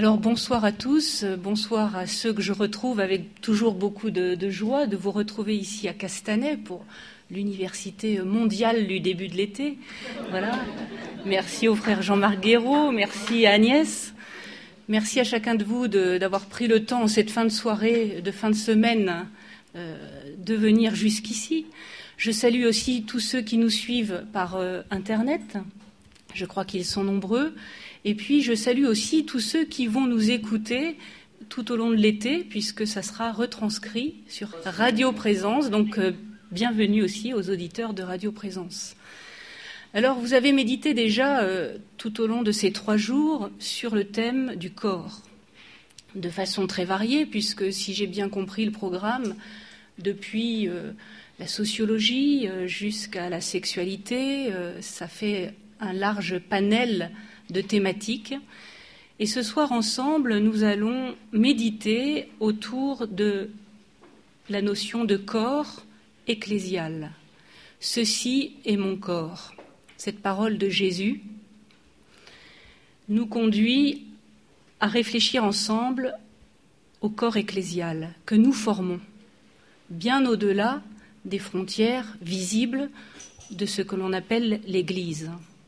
Alors bonsoir à tous, bonsoir à ceux que je retrouve avec toujours beaucoup de joie de vous retrouver ici à Castanet pour l'Université mondiale du début de l'été. Voilà. Merci au frère Jean-Marc Guéraud, merci à Agnès, merci à chacun de vous d'avoir pris le temps en cette fin de soirée, de fin de semaine, de venir jusqu'ici. Je salue aussi tous ceux qui nous suivent par Internet, je crois qu'ils sont nombreux. Et puis, je salue aussi tous ceux qui vont nous écouter tout au long de l'été, puisque ça sera retranscrit sur Radio Présence. Donc, bienvenue aussi aux auditeurs de Radio Présence. Alors, vous avez médité déjà tout au long de ces 3 jours sur le thème du corps, de façon très variée, puisque si j'ai bien compris le programme, depuis la sociologie jusqu'à la sexualité, ça fait un large panel de thématiques. Et ce soir, ensemble, nous allons méditer autour de la notion de corps ecclésial. Ceci est mon corps. Cette parole de Jésus nous conduit à réfléchir ensemble au corps ecclésial que nous formons, bien au-delà des frontières visibles de ce que l'on appelle l'Église.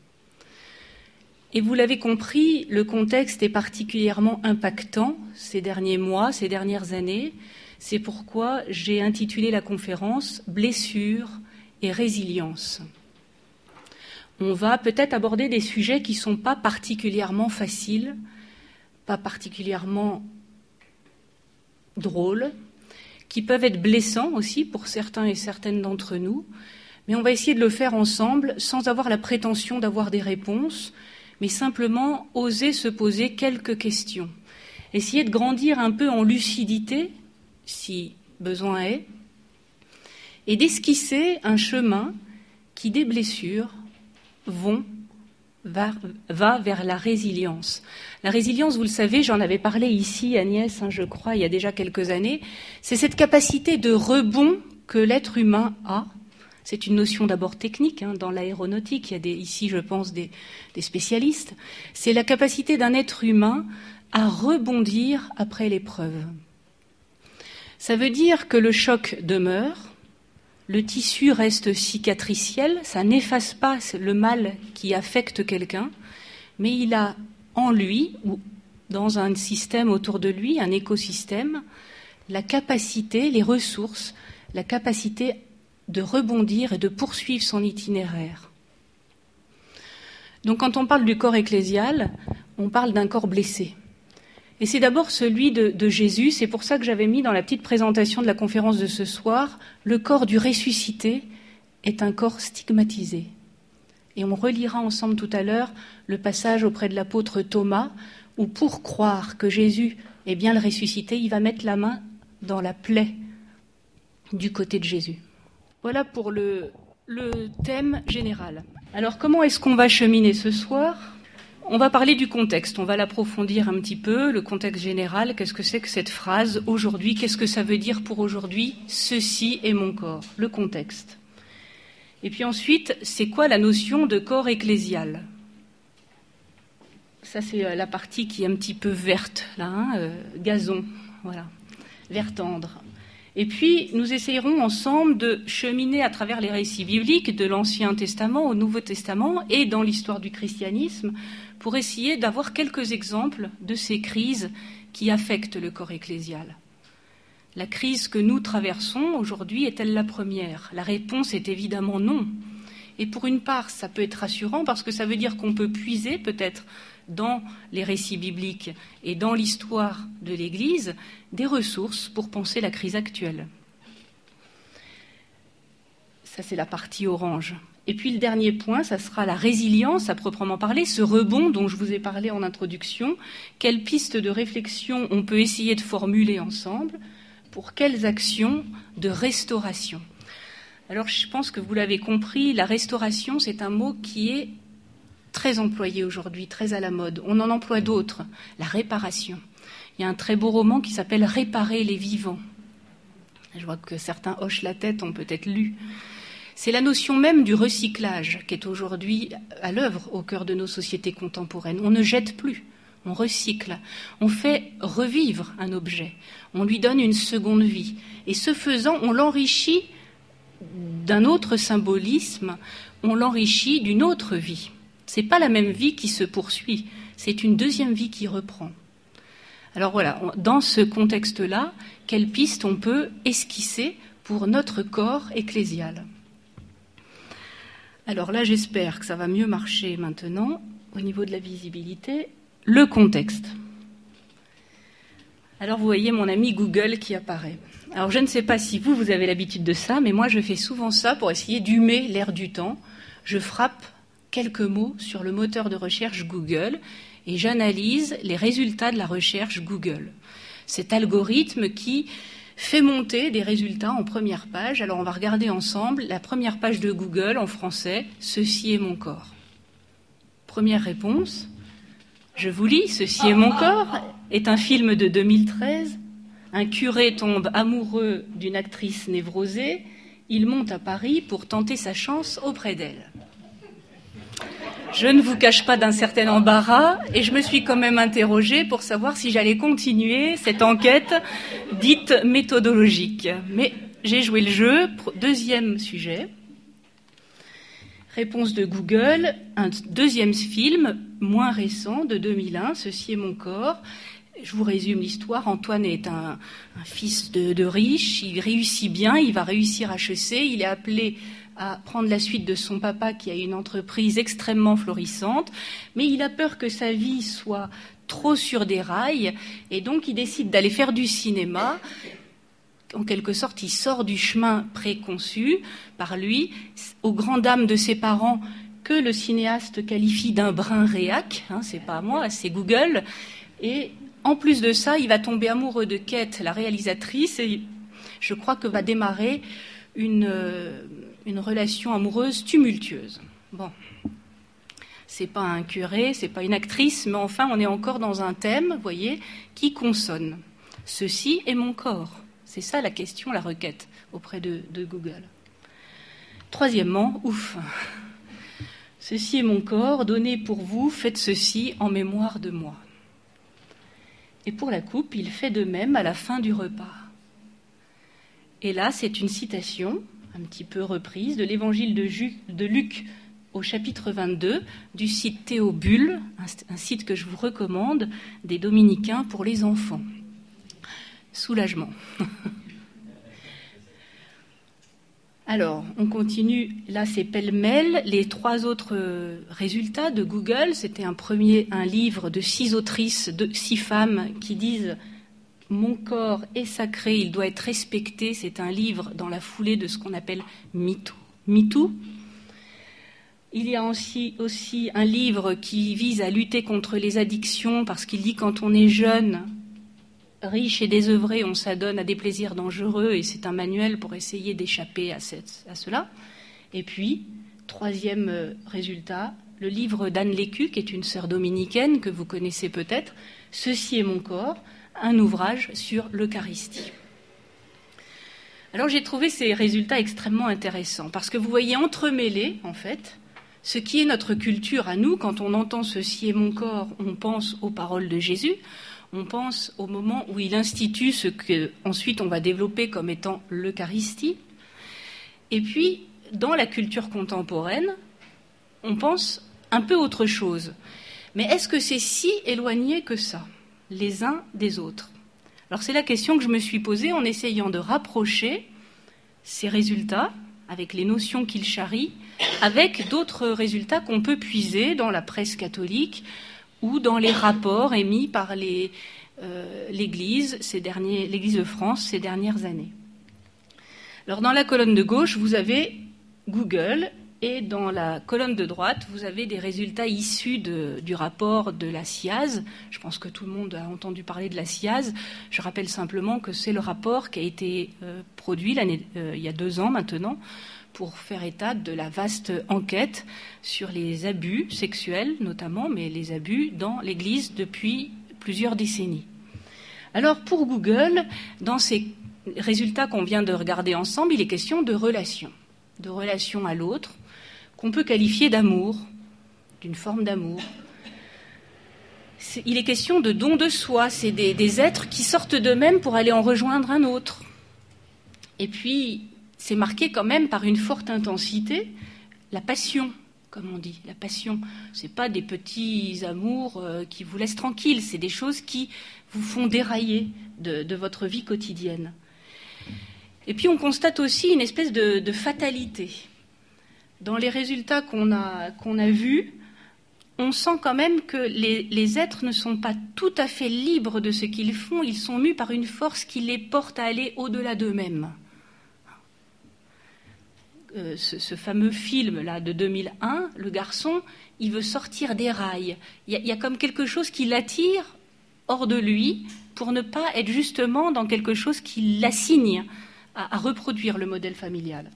Et vous l'avez compris, le contexte est particulièrement impactant ces derniers mois, ces dernières années. C'est pourquoi j'ai intitulé la conférence « Blessures et résilience ». On va peut-être aborder des sujets qui ne sont pas particulièrement faciles, pas particulièrement drôles, qui peuvent être blessants aussi pour certains et certaines d'entre nous. Mais on va essayer de le faire ensemble sans avoir la prétention d'avoir des réponses, mais simplement oser se poser quelques questions. Essayer de grandir un peu en lucidité, si besoin est, et d'esquisser un chemin qui, des blessures, va vers la résilience. La résilience, vous le savez, j'en avais parlé ici, Agnès, je crois, il y a déjà quelques années, c'est cette capacité de rebond que l'être humain a. C'est une notion d'abord technique, dans l'aéronautique, il y a ici, je pense, des spécialistes. C'est la capacité d'un être humain à rebondir après l'épreuve. Ça veut dire que le choc demeure, le tissu reste cicatriciel, ça n'efface pas le mal qui affecte quelqu'un, mais il a en lui, ou dans un système autour de lui, un écosystème, la capacité, les ressources, la capacité de rebondir et de poursuivre son itinéraire. Donc quand on parle du corps ecclésial, on parle d'un corps blessé. Et c'est d'abord celui de Jésus, c'est pour ça que j'avais mis dans la petite présentation de la conférence de ce soir, le corps du ressuscité est un corps stigmatisé. Et on relira ensemble tout à l'heure le passage auprès de l'apôtre Thomas, où pour croire que Jésus est bien le ressuscité, il va mettre la main dans la plaie du côté de Jésus. Voilà pour le thème général. Alors, comment est-ce qu'on va cheminer ce soir ? On va parler du contexte, on va l'approfondir un petit peu, le contexte général, qu'est-ce que c'est que cette phrase « aujourd'hui », qu'est-ce que ça veut dire pour aujourd'hui « ceci est mon corps », le contexte. Et puis ensuite, c'est quoi la notion de corps ecclésial ? Ça, c'est la partie qui est un petit peu verte, là, gazon, voilà, vert tendre. Et puis, nous essayerons ensemble de cheminer à travers les récits bibliques de l'Ancien Testament au Nouveau Testament et dans l'histoire du christianisme pour essayer d'avoir quelques exemples de ces crises qui affectent le corps ecclésial. La crise que nous traversons aujourd'hui est-elle la première ? La réponse est évidemment non. Et pour une part, ça peut être rassurant parce que ça veut dire qu'on peut puiser peut-être dans les récits bibliques et dans l'histoire de l'Église des ressources pour penser la crise actuelle. Ça, c'est la partie orange. Et puis le dernier point, ça sera la résilience à proprement parler, ce rebond dont je vous ai parlé en introduction. Quelles pistes de réflexion on peut essayer de formuler ensemble pour quelles actions de restauration ? Alors je pense que vous l'avez compris, la restauration, c'est un mot qui est très employé aujourd'hui, très à la mode. On en emploie d'autres, la réparation. Il y a un très beau roman qui s'appelle « Réparer les vivants ». Je vois que certains hochent la tête, ont peut-être lu. C'est la notion même du recyclage qui est aujourd'hui à l'œuvre au cœur de nos sociétés contemporaines. On ne jette plus, on recycle, on fait revivre un objet, on lui donne une seconde vie. Et ce faisant, on l'enrichit d'un autre symbolisme, on l'enrichit d'une autre vie. Ce n'est pas la même vie qui se poursuit, c'est une deuxième vie qui reprend. Alors voilà, dans ce contexte-là, quelles pistes on peut esquisser pour notre corps ecclésial ? Alors là, j'espère que ça va mieux marcher maintenant au niveau de la visibilité. Le contexte. Alors vous voyez mon ami Google qui apparaît. Alors je ne sais pas si vous avez l'habitude de ça, mais moi je fais souvent ça pour essayer d'humer l'air du temps. Je frappe quelques mots sur le moteur de recherche Google et j'analyse les résultats de la recherche Google. Cet algorithme qui fait monter des résultats en première page. Alors on va regarder ensemble la première page de Google en français, « Ceci est mon corps ». Première réponse, je vous lis, « Ceci est mon corps » est un film de 2013. Un curé tombe amoureux d'une actrice névrosée. Il monte à Paris pour tenter sa chance auprès d'elle. Je ne vous cache pas d'un certain embarras et je me suis quand même interrogée pour savoir si j'allais continuer cette enquête dite méthodologique. Mais j'ai joué le jeu. Deuxième sujet. Réponse de Google. Un deuxième film, moins récent, de 2001, « Ceci est mon corps ». Je vous résume l'histoire. Antoine est un fils de riche. Il réussit bien. Il va réussir HEC. Il est appelé à prendre la suite de son papa qui a une entreprise extrêmement florissante, mais il a peur que sa vie soit trop sur des rails et donc il décide d'aller faire du cinéma. En quelque sorte, il sort du chemin préconçu par lui, aux grandes dames de ses parents que le cinéaste qualifie d'un brin réac, c'est pas moi, c'est Google, et en plus de ça, il va tomber amoureux de Kate, la réalisatrice, et je crois que va démarrer une relation amoureuse tumultueuse. Bon, c'est pas un curé, c'est pas une actrice, mais enfin, on est encore dans un thème, vous voyez, qui consonne. Ceci est mon corps. C'est ça la question, la requête auprès de Google. Troisièmement, ouf. Ceci est mon corps, donné pour vous, faites ceci en mémoire de moi. Et pour la coupe, il fait de même à la fin du repas. Et là, c'est une citation, un petit peu reprise, de l'évangile de Luc au chapitre 22, du site Théobulle, un site que je vous recommande, des Dominicains pour les enfants. Soulagement. Alors, on continue. Là, c'est pêle-mêle. Les trois autres résultats de Google, c'était un livre de 6 autrices, de 6 femmes qui disent « Mon corps est sacré, il doit être respecté ». C'est un livre dans la foulée de ce qu'on appelle MeToo. Il y a aussi un livre qui vise à lutter contre les addictions parce qu'il dit quand on est jeune, riche et désœuvré, on s'adonne à des plaisirs dangereux et c'est un manuel pour essayer d'échapper à cela. Et puis, troisième résultat, le livre d'Anne Lécu, qui est une sœur dominicaine que vous connaissez peut-être, « Ceci est mon corps », un ouvrage sur l'Eucharistie. Alors j'ai trouvé ces résultats extrêmement intéressants parce que vous voyez entremêler, en fait, ce qui est notre culture à nous. Quand on entend « Ceci est mon corps », on pense aux paroles de Jésus. On pense au moment où il institue ce qu'ensuite on va développer comme étant l'Eucharistie. Et puis, dans la culture contemporaine, on pense un peu autre chose. Mais est-ce que c'est si éloigné que ça, les uns des autres ? Alors c'est la question que je me suis posée en essayant de rapprocher ces résultats, avec les notions qu'ils charrient, avec d'autres résultats qu'on peut puiser dans la presse catholique, ou dans les rapports émis par l'Église de France ces dernières années. Alors dans la colonne de gauche, vous avez Google, et dans la colonne de droite, vous avez des résultats issus du rapport de la SIAZ. Je pense que tout le monde a entendu parler de la SIAZ. Je rappelle simplement que c'est le rapport qui a été produit il y a 2 ans maintenant, pour faire état de la vaste enquête sur les abus sexuels notamment, mais les abus dans l'Église depuis plusieurs décennies. Alors pour Google, dans ces résultats qu'on vient de regarder ensemble, il est question de relation à l'autre, qu'on peut qualifier d'amour, d'une forme d'amour. il est question de don de soi. C'est des êtres qui sortent d'eux-mêmes pour aller en rejoindre un autre. Et puis, c'est marqué quand même par une forte intensité, la passion, comme on dit. La passion, ce n'est pas des petits amours qui vous laissent tranquille, c'est des choses qui vous font dérailler de votre vie quotidienne. Et puis, on constate aussi une espèce de fatalité. Dans les résultats qu'on a vus, on sent quand même que les êtres ne sont pas tout à fait libres de ce qu'ils font, ils sont mus par une force qui les porte à aller au-delà d'eux-mêmes. Ce fameux film-là de 2001, le garçon, il veut sortir des rails. Il y a comme quelque chose qui l'attire hors de lui pour ne pas être justement dans quelque chose qui l'assigne à reproduire le modèle familial.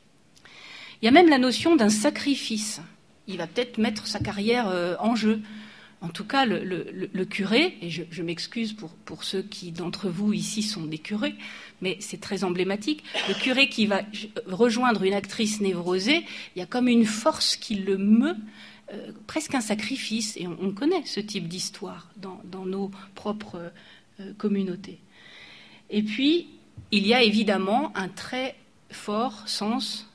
Il y a même la notion d'un sacrifice. Il va peut-être mettre sa carrière en jeu. En tout cas, le curé, et je m'excuse pour ceux qui d'entre vous ici sont des curés, mais c'est très emblématique, le curé qui va rejoindre une actrice névrosée, il y a comme une force qui le meut, presque un sacrifice, et on connaît ce type d'histoire dans nos propres communautés. Et puis, il y a évidemment un très fort sens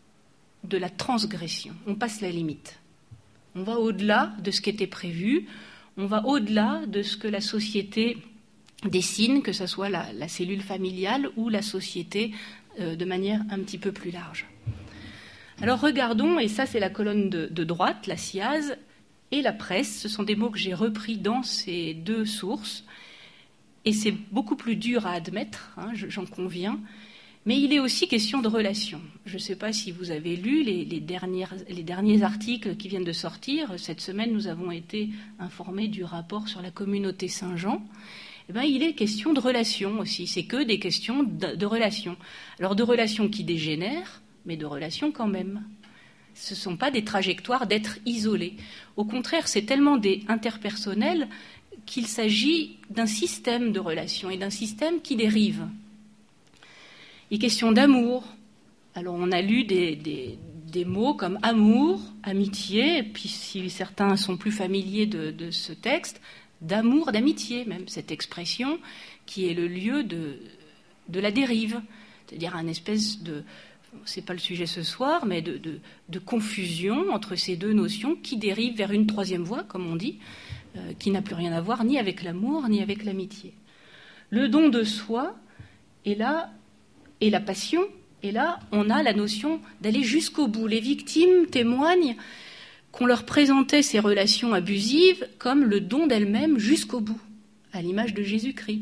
de la transgression. On passe la limite. On va au-delà de ce qui était prévu, on va au-delà de ce que la société dessine, que ce soit la cellule familiale ou la société de manière un petit peu plus large. Alors regardons, et ça c'est la colonne de droite, la SIAZ et la presse, ce sont des mots que j'ai repris dans ces deux sources, et c'est beaucoup plus dur à admettre, j'en conviens, mais il est aussi question de relations. Je ne sais pas si vous avez lu les derniers articles qui viennent de sortir. Cette semaine, nous avons été informés du rapport sur la communauté Saint-Jean. Eh bien, il est question de relations aussi. C'est que des questions de relations. Alors, de relations qui dégénèrent, mais de relations quand même. Ce ne sont pas des trajectoires d'être isolés. Au contraire, c'est tellement des interpersonnels qu'il s'agit d'un système de relations et d'un système qui dérive. Il est question d'amour. Alors on a lu des mots comme amour, amitié, et puis si certains sont plus familiers de ce texte, d'amour, d'amitié même, cette expression qui est le lieu de la dérive, c'est-à-dire un espèce de, c'est pas le sujet ce soir, mais de confusion entre ces deux notions qui dérivent vers une troisième voie, comme on dit, qui n'a plus rien à voir ni avec l'amour ni avec l'amitié. Le don de soi est là, et la passion, et là, on a la notion d'aller jusqu'au bout. Les victimes témoignent qu'on leur présentait ces relations abusives comme le don d'elles-mêmes jusqu'au bout, à l'image de Jésus-Christ.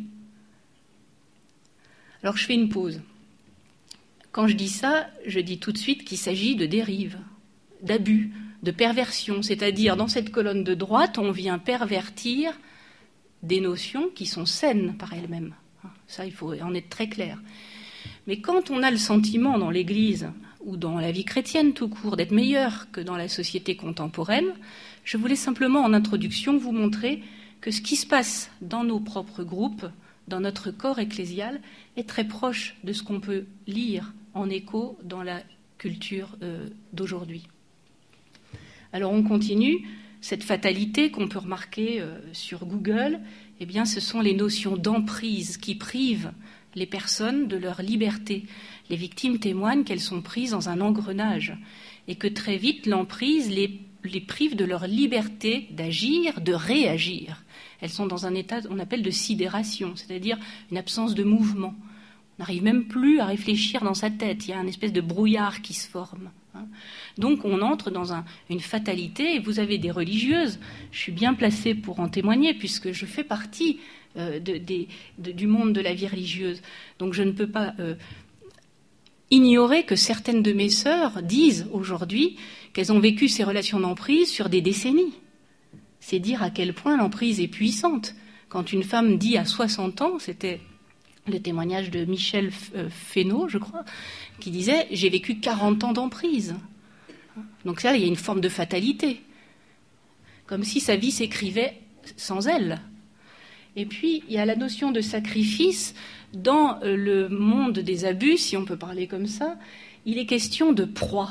Alors je fais une pause. Quand je dis ça, je dis tout de suite qu'il s'agit de dérive, d'abus, de perversion. C'est-à-dire, dans cette colonne de droite, on vient pervertir des notions qui sont saines par elles-mêmes. Ça, il faut en être très clair. Mais quand on a le sentiment dans l'Église ou dans la vie chrétienne tout court d'être meilleur que dans la société contemporaine, je voulais simplement en introduction vous montrer que ce qui se passe dans nos propres groupes, dans notre corps ecclésial, est très proche de ce qu'on peut lire en écho dans la culture d'aujourd'hui. Alors on continue. Cette fatalité qu'on peut remarquer sur Google, eh bien, ce sont les notions d'emprise qui privent les personnes de leur liberté. Les victimes témoignent qu'elles sont prises dans un engrenage et que très vite l'emprise les prive de leur liberté d'agir, de réagir. Elles sont dans un état, on appelle de sidération, c'est-à-dire une absence de mouvement. On n'arrive même plus à réfléchir dans sa tête, il y a une espèce de brouillard qui se forme. Donc on entre dans une fatalité, et vous avez des religieuses, je suis bien placée pour en témoigner puisque je fais partie du monde de la vie religieuse. Donc je ne peux pas ignorer que certaines de mes sœurs disent aujourd'hui qu'elles ont vécu ces relations d'emprise sur des décennies. C'est dire à quel point l'emprise est puissante. Quand une femme dit à 60 ans, c'était le témoignage de Michel Fesneau, je crois, qui disait « j'ai vécu 40 ans d'emprise ». Donc là, il y a une forme de fatalité, comme si sa vie s'écrivait sans elle. Et puis, il y a la notion de sacrifice. Dans le monde des abus, si on peut parler comme ça, il est question de proie.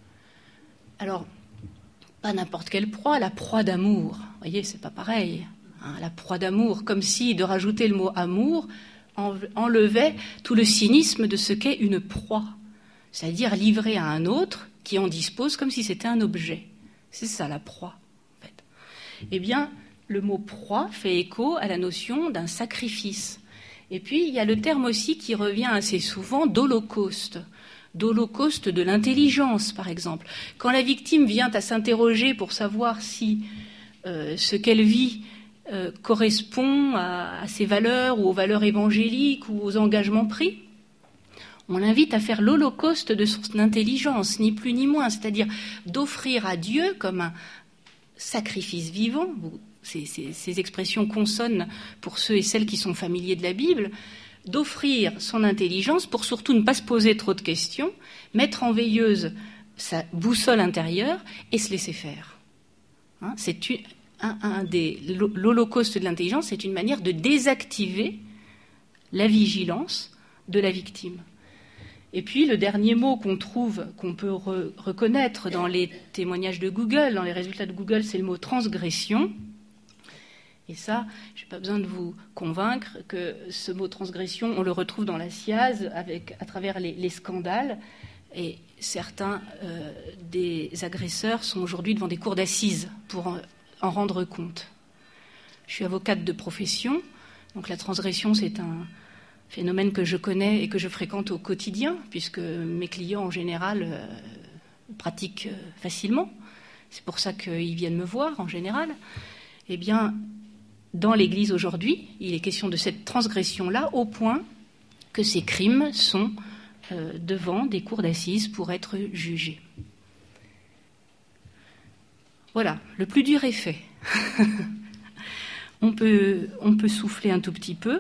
Alors, pas n'importe quelle proie, la proie d'amour. Vous voyez, c'est pas pareil. la proie d'amour, comme si de rajouter le mot amour enlevait tout le cynisme de ce qu'est une proie, c'est-à-dire livrée à un autre qui en dispose comme si c'était un objet. C'est ça la proie, en fait. Eh bien, le mot proie fait écho à la notion d'un sacrifice. Et puis, il y a le terme aussi qui revient assez souvent d'holocauste de l'intelligence, par exemple. Quand la victime vient à s'interroger pour savoir si ce qu'elle vit correspond à ses valeurs ou aux valeurs évangéliques ou aux engagements pris, on l'invite à faire l'holocauste de son intelligence, ni plus ni moins, c'est-à-dire d'offrir à Dieu comme un sacrifice vivant. Ces expressions consonnent pour ceux et celles qui sont familiers de la Bible, d'offrir son intelligence pour surtout ne pas se poser trop de questions, mettre en veilleuse sa boussole intérieure et se laisser faire. C'est l'holocauste de l'intelligence, c'est une manière de désactiver la vigilance de la victime. Et puis le dernier mot qu'on peut reconnaître dans les témoignages de Google, dans les résultats de Google, c'est le mot transgression. Et ça, je n'ai pas besoin de vous convaincre que ce mot transgression, on le retrouve dans la SIAZ à travers les scandales. Et certains des agresseurs sont aujourd'hui devant des cours d'assises pour en rendre compte. Je suis avocate de profession, donc la transgression, c'est un phénomène que je connais et que je fréquente au quotidien, puisque mes clients, en général, pratiquent facilement. C'est pour ça qu'ils viennent me voir, en général. Eh bien, dans l'Église aujourd'hui, il est question de cette transgression-là, au point que ces crimes sont devant des cours d'assises pour être jugés. Voilà, le plus dur est fait. On peut souffler un tout petit peu.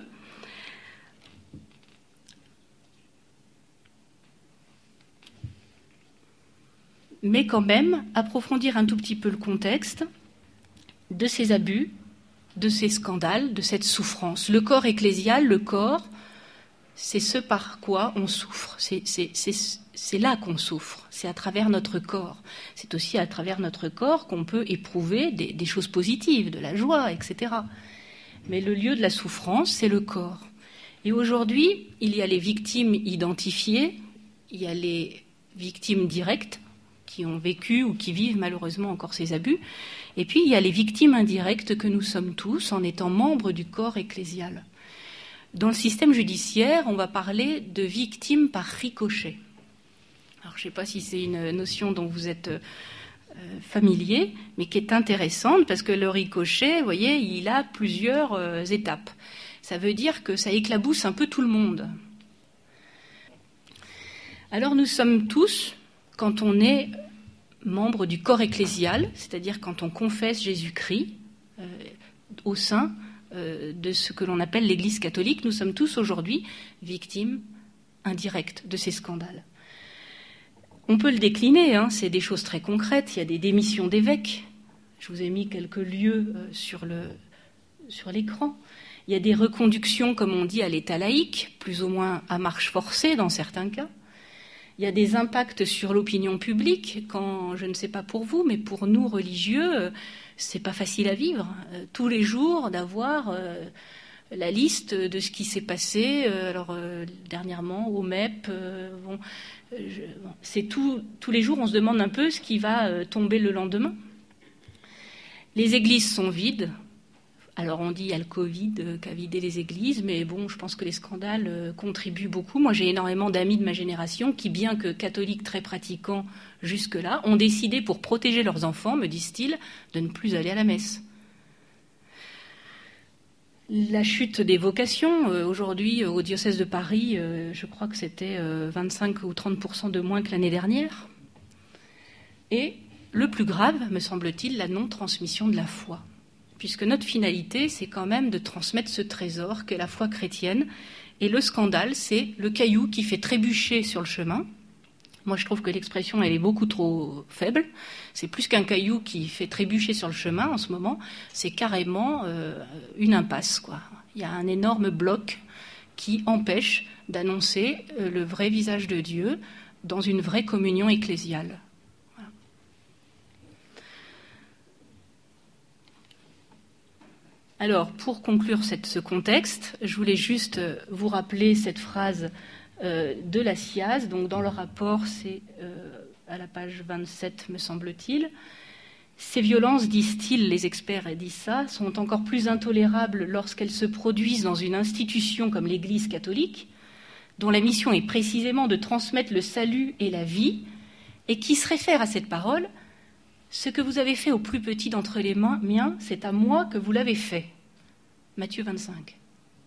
Mais quand même, approfondir un tout petit peu le contexte de ces abus, de ces scandales, de cette souffrance. Le corps ecclésial, le corps, c'est ce par quoi on souffre. C'est là qu'on souffre. C'est à travers notre corps. C'est aussi à travers notre corps qu'on peut éprouver des choses positives, de la joie, etc. Mais le lieu de la souffrance, c'est le corps. Et aujourd'hui, il y a les victimes identifiées, il y a les victimes directes qui ont vécu ou qui vivent malheureusement encore ces abus. Et puis, il y a les victimes indirectes que nous sommes tous en étant membres du corps ecclésial. Dans le système judiciaire, on va parler de victimes par ricochet. Alors, je ne sais pas si c'est une notion dont vous êtes familier, mais qui est intéressante parce que le ricochet, vous voyez, il a plusieurs étapes. Ça veut dire que ça éclabousse un peu tout le monde. Alors, nous sommes tous, quand on est membre du corps ecclésial, c'est-à-dire quand on confesse Jésus-Christ au sein de ce que l'on appelle l'Église catholique, nous sommes tous aujourd'hui victimes indirectes de ces scandales. On peut le décliner, c'est des choses très concrètes. Il y a des démissions d'évêques. Je vous ai mis quelques lieux sur l'écran. Il y a des reconductions, comme on dit, à l'état laïque, plus ou moins à marche forcée dans certains cas. Il y a des impacts sur l'opinion publique, quand, je ne sais pas pour vous, mais pour nous religieux, c'est pas facile à vivre. Tous les jours, d'avoir la liste de ce qui s'est passé, dernièrement au MEP, c'est tous les jours, on se demande un peu ce qui va tomber le lendemain. Les églises sont vides. Alors on dit il y a le Covid qui a vidé les églises, mais bon, je pense que les scandales contribuent beaucoup. Moi, j'ai énormément d'amis de ma génération qui, bien que catholiques très pratiquants jusque-là, ont décidé pour protéger leurs enfants, me disent-ils, de ne plus aller à la messe. La chute des vocations, aujourd'hui au diocèse de Paris, je crois que c'était 25 ou 30% de moins que l'année dernière. Et le plus grave, me semble-t-il, la non-transmission de la foi. Puisque notre finalité, c'est quand même de transmettre ce trésor qu'est la foi chrétienne. Et le scandale, c'est le caillou qui fait trébucher sur le chemin. Moi, je trouve que l'expression, elle est beaucoup trop faible. C'est plus qu'un caillou qui fait trébucher sur le chemin en ce moment, c'est carrément une impasse, quoi. Il y a un énorme bloc qui empêche d'annoncer le vrai visage de Dieu dans une vraie communion ecclésiale. Alors, pour conclure ce contexte, je voulais juste vous rappeler cette phrase de la SIAZ. Donc, dans le rapport, c'est à la page 27, me semble-t-il. Ces violences, disent-ils, les experts disent ça, sont encore plus intolérables lorsqu'elles se produisent dans une institution comme l'Église catholique, dont la mission est précisément de transmettre le salut et la vie, et qui se réfère à cette parole: ce que vous avez fait au plus petit d'entre les miens, c'est à moi que vous l'avez fait. Matthieu 25.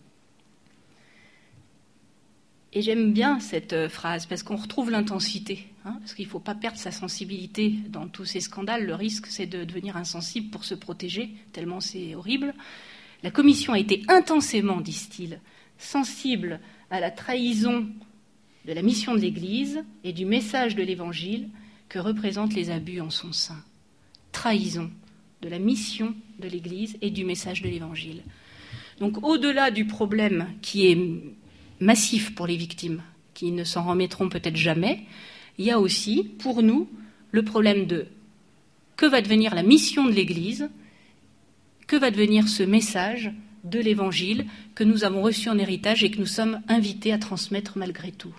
Et j'aime bien cette phrase, parce qu'on retrouve l'intensité, parce qu'il ne faut pas perdre sa sensibilité dans tous ces scandales. Le risque, c'est de devenir insensible pour se protéger, tellement c'est horrible. La commission a été intensément, disent-ils, sensible à la trahison de la mission de l'Église et du message de l'Évangile que représentent les abus en son sein. Trahison de la mission de l'Église et du message de l'Évangile. Donc, au-delà du problème qui est massif pour les victimes, qui ne s'en remettront peut-être jamais, il y a aussi, pour nous, le problème de que va devenir la mission de l'Église, que va devenir ce message de l'Évangile que nous avons reçu en héritage et que nous sommes invités à transmettre malgré tout.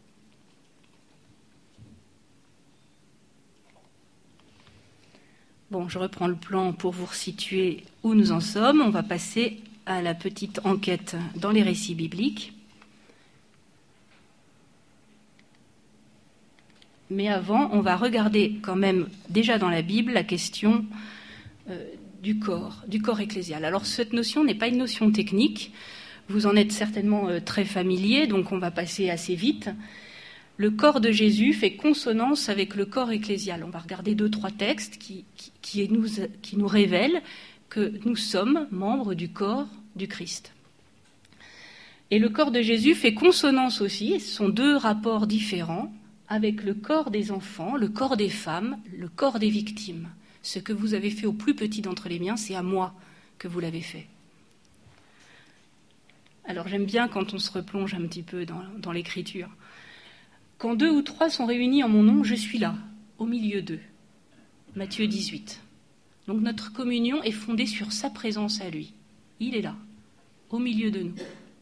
Bon, je reprends le plan pour vous resituer où nous en sommes. On va passer à la petite enquête dans les récits bibliques. Mais avant, on va regarder quand même déjà dans la Bible la question du corps ecclésial. Alors cette notion n'est pas une notion technique, vous en êtes certainement très familier, donc on va passer assez vite. Le corps de Jésus fait consonance avec le corps ecclésial. On va regarder 2-3 textes qui nous révèlent que nous sommes membres du corps du Christ. Et le corps de Jésus fait consonance aussi, et ce sont 2 rapports différents, avec le corps des enfants, le corps des femmes, le corps des victimes. Ce que vous avez fait au plus petit d'entre les miens, c'est à moi que vous l'avez fait. Alors j'aime bien quand on se replonge un petit peu dans l'écriture. Quand 2 ou 3 sont réunis en mon nom, je suis là, au milieu d'eux. Matthieu 18. Donc notre communion est fondée sur sa présence à lui. Il est là, au milieu de nous.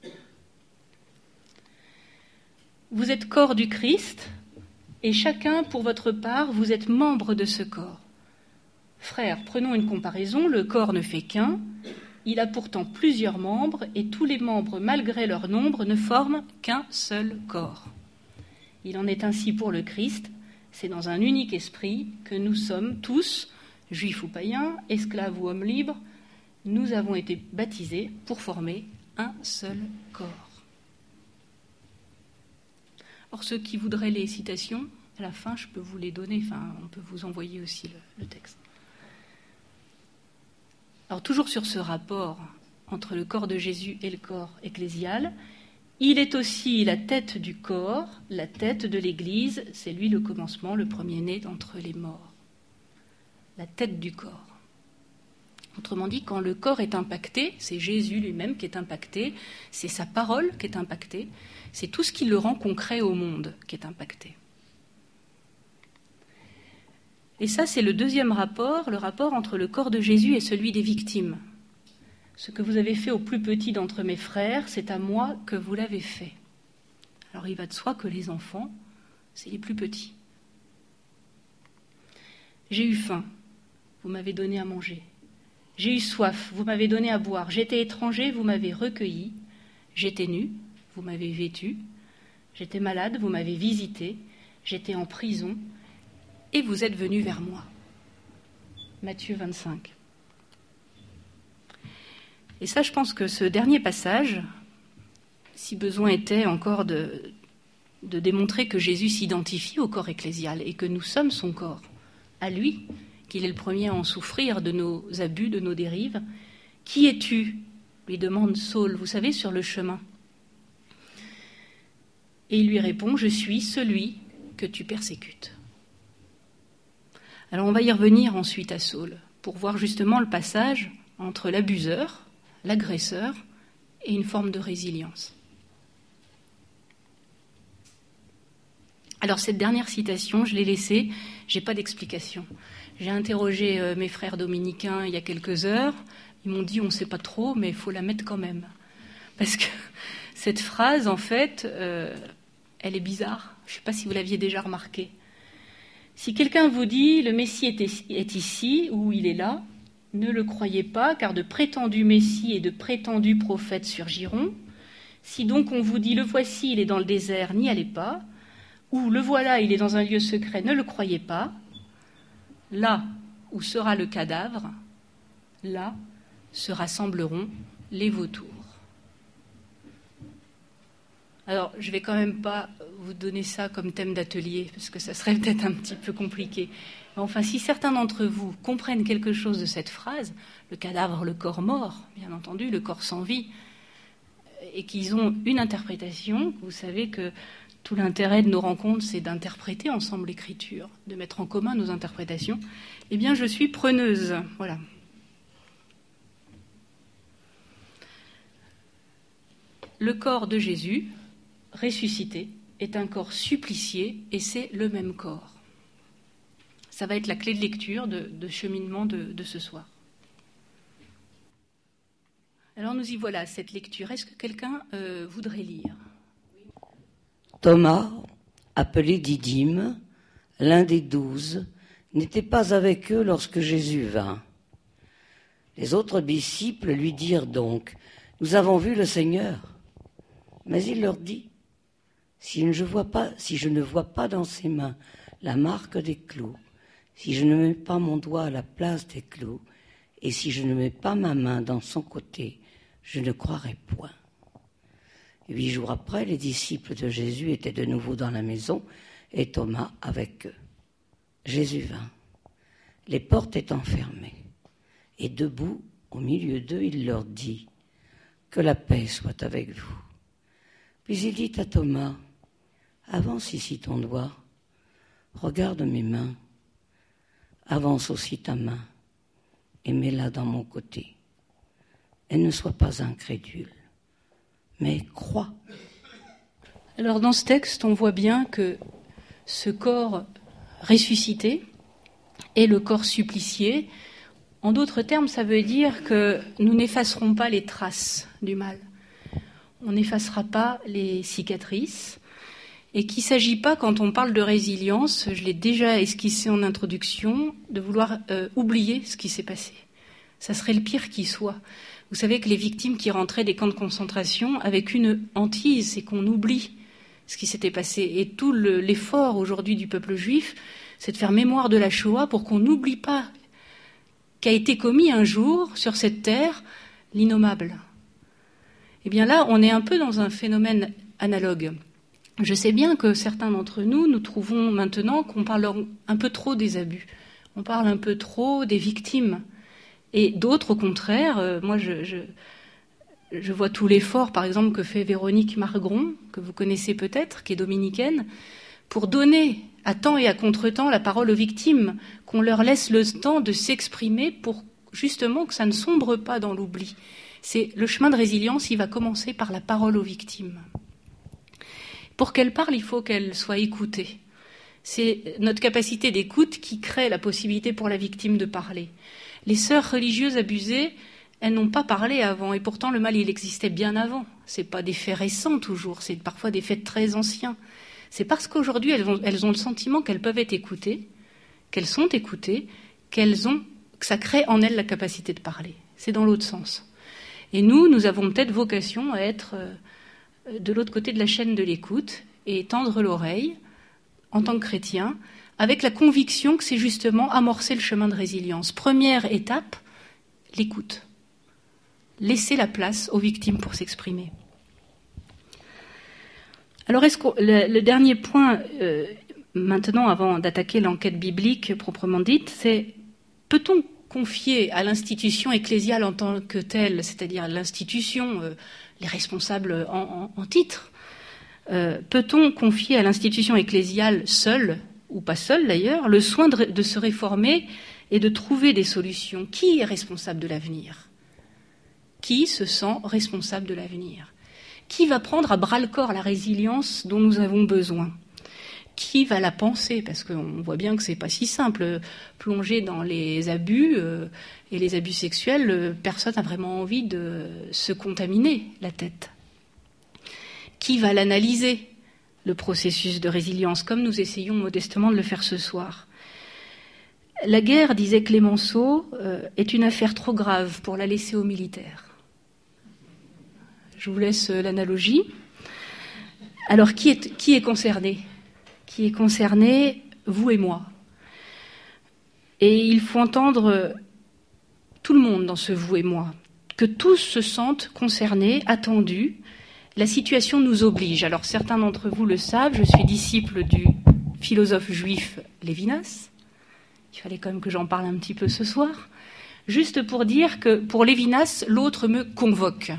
Vous êtes corps du Christ, et chacun, pour votre part, vous êtes membre de ce corps. Frères, prenons une comparaison, le corps ne fait qu'un, il a pourtant plusieurs membres, et tous les membres, malgré leur nombre, ne forment qu'un seul corps. Il en est ainsi pour le Christ, c'est dans un unique esprit que nous sommes tous, juifs ou païens, esclaves ou hommes libres, nous avons été baptisés pour former un seul corps. Or, ceux qui voudraient les citations, à la fin, je peux vous les donner, on peut vous envoyer aussi le texte. Alors, toujours sur ce rapport entre le corps de Jésus et le corps ecclésial, il est aussi la tête du corps, la tête de l'Église, c'est lui le commencement, le premier-né d'entre les morts. La tête du corps. Autrement dit, quand le corps est impacté, c'est Jésus lui-même qui est impacté, c'est sa parole qui est impactée, c'est tout ce qui le rend concret au monde qui est impacté. Et ça, c'est le 2e rapport, le rapport entre le corps de Jésus et celui des victimes. Ce que vous avez fait au plus petit d'entre mes frères, c'est à moi que vous l'avez fait. Alors il va de soi que les enfants, c'est les plus petits. J'ai eu faim, vous m'avez donné à manger. J'ai eu soif, vous m'avez donné à boire. J'étais étranger, vous m'avez recueilli. J'étais nu, vous m'avez vêtu. J'étais malade, vous m'avez visité. J'étais en prison, et vous êtes venus vers moi. Matthieu 25. Et ça, je pense que ce dernier passage, si besoin était encore de démontrer que Jésus s'identifie au corps ecclésial et que nous sommes son corps, à lui, qu'il est le premier à en souffrir de nos abus, de nos dérives. « Qui es-tu » lui demande Saul, vous savez, sur le chemin. Et il lui répond « Je suis celui que tu persécutes ». Alors on va y revenir ensuite à Saul, pour voir justement le passage entre l'abuseur, l'agresseur, et une forme de résilience. Alors cette dernière citation, je l'ai laissée, je n'ai pas d'explication. J'ai interrogé mes frères dominicains il y a quelques heures, Ils m'ont dit, on ne sait pas trop, mais il faut la mettre quand même. Parce que cette phrase, en fait, elle est bizarre. Je ne sais pas si vous l'aviez déjà remarqué. Si quelqu'un vous dit, le Messie est ici, ou il est là, ne le croyez pas, car de prétendus Messies et de prétendus prophètes surgiront. Si donc on vous dit, le voici, il est dans le désert, n'y allez pas, ou le voilà, il est dans un lieu secret, ne le croyez pas, là où sera le cadavre, là se rassembleront les vautours. Alors, je ne vais quand même pas vous donner ça comme thème d'atelier, parce que ça serait peut-être un petit peu compliqué. Mais enfin, si certains d'entre vous comprennent quelque chose de cette phrase, le cadavre, le corps mort, bien entendu, le corps sans vie, et qu'ils ont une interprétation, vous savez que tout l'intérêt de nos rencontres, c'est d'interpréter ensemble l'Écriture, de mettre en commun nos interprétations, eh bien, je suis preneuse. Voilà. Le corps de Jésus, ressuscité, est un corps supplicié et c'est le même corps. Ça va être la clé de lecture, de cheminement de ce soir. Alors nous y voilà, cette lecture. Est-ce que quelqu'un voudrait lire ? Thomas, appelé Didyme, l'un des 12, n'était pas avec eux lorsque Jésus vint. Les autres disciples lui dirent donc, « Nous avons vu le Seigneur. » Mais il leur dit, « si je ne vois pas dans ses mains la marque des clous, si je ne mets pas mon doigt à la place des clous, et si je ne mets pas ma main dans son côté, je ne croirai point. » 8 jours après, les disciples de Jésus étaient de nouveau dans la maison, et Thomas avec eux. Jésus vint, les portes étant fermées, et debout au milieu d'eux, il leur dit, « Que la paix soit avec vous. » Puis il dit à Thomas, « Avance ici ton doigt, regarde mes mains, avance aussi ta main, et mets-la dans mon côté. Et ne sois pas incrédule, mais crois. » Alors dans ce texte, on voit bien que ce corps ressuscité est le corps supplicié. En d'autres termes, ça veut dire que nous n'effacerons pas les traces du mal. On n'effacera pas les cicatrices. Et qu'il ne s'agit pas, quand on parle de résilience, je l'ai déjà esquissé en introduction, de vouloir oublier ce qui s'est passé. Ça serait le pire qui soit. Vous savez que les victimes qui rentraient des camps de concentration avec une hantise, c'est qu'on oublie ce qui s'était passé. Et tout l'effort aujourd'hui du peuple juif, c'est de faire mémoire de la Shoah pour qu'on n'oublie pas qu'a été commis un jour sur cette terre l'innommable. Eh bien là, on est un peu dans un phénomène analogue. Je sais bien que certains d'entre nous trouvons maintenant qu'on parle un peu trop des abus. On parle un peu trop des victimes. Et d'autres, au contraire, moi je vois tout l'effort, par exemple, que fait Véronique Margron, que vous connaissez peut-être, qui est dominicaine, pour donner à temps et à contre-temps la parole aux victimes, qu'on leur laisse le temps de s'exprimer pour justement que ça ne sombre pas dans l'oubli. C'est le chemin de résilience, il va commencer par la parole aux victimes. Pour qu'elles parlent, il faut qu'elles soient écoutées. C'est notre capacité d'écoute qui crée la possibilité pour la victime de parler. Les sœurs religieuses abusées, elles n'ont pas parlé avant, et pourtant le mal, il existait bien avant. Ce n'est pas des faits récents toujours, c'est parfois des faits très anciens. C'est parce qu'aujourd'hui, elles ont le sentiment qu'elles peuvent être écoutées, qu'elles sont écoutées, que ça crée en elles la capacité de parler. C'est dans l'autre sens. Et nous avons peut-être vocation à être de l'autre côté de la chaîne de l'écoute et tendre l'oreille, en tant que chrétien, avec la conviction que c'est justement amorcer le chemin de résilience. Première étape, l'écoute. Laisser la place aux victimes pour s'exprimer. Alors, le dernier point, maintenant, avant d'attaquer l'enquête biblique proprement dite, c'est peut-on confier à l'institution ecclésiale en tant que telle, c'est-à-dire l'institution, les responsables en titre, peut-on confier à l'institution ecclésiale seule, ou pas seule d'ailleurs, le soin de se réformer et de trouver des solutions ? Qui est responsable de l'avenir ? Qui se sent responsable de l'avenir ? Qui va prendre à bras-le-corps la résilience dont nous avons besoin ? qui va la penser? Parce qu'on voit bien que c'est pas si simple. Plonger dans les abus et les abus sexuels, personne n'a vraiment envie de se contaminer la tête. Qui va l'analyser, le processus de résilience, comme nous essayons modestement de le faire ce soir? La guerre, disait Clémenceau, est une affaire trop grave pour la laisser aux militaires. Je vous laisse l'analogie. Alors, qui est concerné? Qui est concerné? Vous et moi. Et il faut entendre tout le monde dans ce vous et moi, que tous se sentent concernés, attendus. La situation nous oblige. Alors, certains d'entre vous le savent, je suis disciple du philosophe juif Lévinas. Il fallait quand même que j'en parle un petit peu ce soir. Juste pour dire que pour Lévinas, l'autre me convoque.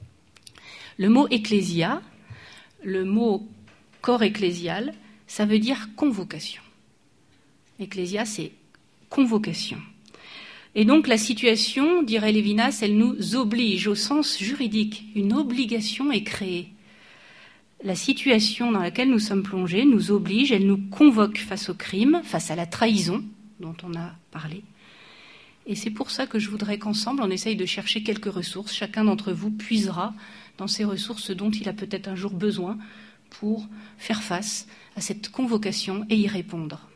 Le mot ecclésia, le mot corps ecclésial, ça veut dire convocation. Ecclésia, c'est convocation. Et donc la situation, dirait Lévinas, elle nous oblige au sens juridique. Une obligation est créée. La situation dans laquelle nous sommes plongés nous oblige, elle nous convoque face au crime, face à la trahison dont on a parlé. Et c'est pour ça que je voudrais qu'ensemble, on essaye de chercher quelques ressources. Chacun d'entre vous puisera dans ces ressources dont il a peut-être un jour besoin pour faire face à cette convocation et y répondre.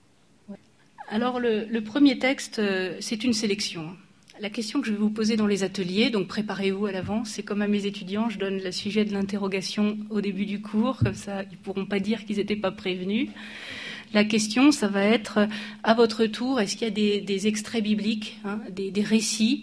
Alors le premier texte, c'est une sélection. La question que je vais vous poser dans les ateliers, donc préparez-vous à l'avance, c'est comme à mes étudiants, je donne le sujet de l'interrogation au début du cours, comme ça ils ne pourront pas dire qu'ils n'étaient pas prévenus. La question, ça va être, à votre tour, est-ce qu'il y a des extraits bibliques, des récits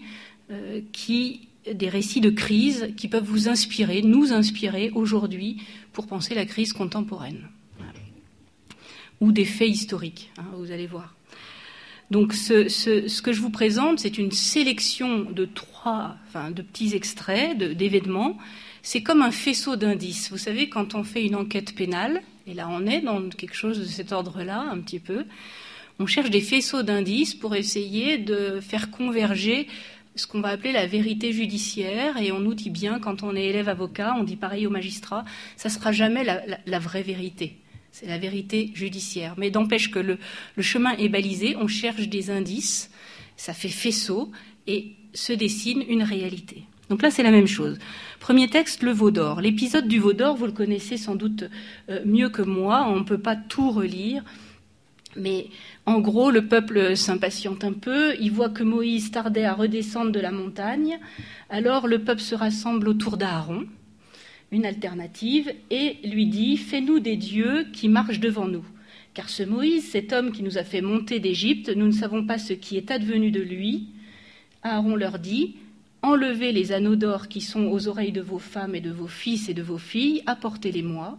des récits de crise qui peuvent vous inspirer, nous inspirer aujourd'hui pour penser la crise contemporaine. Voilà. Ou des faits historiques, vous allez voir. Donc ce que je vous présente, c'est une sélection de de petits extraits d'événements. C'est comme un faisceau d'indices. Vous savez, quand on fait une enquête pénale, et là on est dans quelque chose de cet ordre-là un petit peu, on cherche des faisceaux d'indices pour essayer de faire converger ce qu'on va appeler la vérité judiciaire, et on nous dit bien, quand on est élève avocat, on dit pareil aux magistrats, ça ne sera jamais la vraie vérité. C'est la vérité judiciaire. Mais d'empêche que le chemin est balisé, on cherche des indices, ça fait faisceau, et se dessine une réalité. Donc là, c'est la même chose. Premier texte, le veau d'or. L'épisode du veau d'or, vous le connaissez sans doute mieux que moi, on ne peut pas tout relire, mais en gros, le peuple s'impatiente un peu, il voit que Moïse tardait à redescendre de la montagne, alors le peuple se rassemble autour d'Aaron, une alternative, et lui dit « Fais-nous des dieux qui marchent devant nous. Car ce Moïse, cet homme qui nous a fait monter d'Égypte, nous ne savons pas ce qui est advenu de lui. » Aaron leur dit « Enlevez les anneaux d'or qui sont aux oreilles de vos femmes et de vos fils et de vos filles, apportez-les-moi. »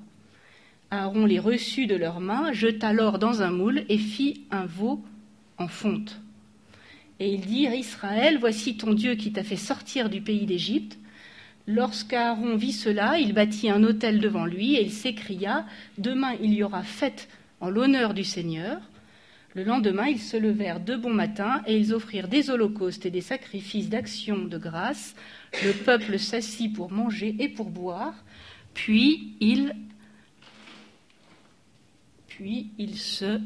Aaron les reçut de leurs mains, jeta l'or dans un moule et fit un veau en fonte. Et ils dirent « Israël, voici ton Dieu qui t'a fait sortir du pays d'Égypte. » Lorsqu'Aaron vit cela, il bâtit un autel devant lui et il s'écria « Demain il y aura fête en l'honneur du Seigneur. » Le lendemain, ils se levèrent de bon matin et ils offrirent des holocaustes et des sacrifices d'action de grâce. Le peuple s'assit pour manger et pour boire, puis ils se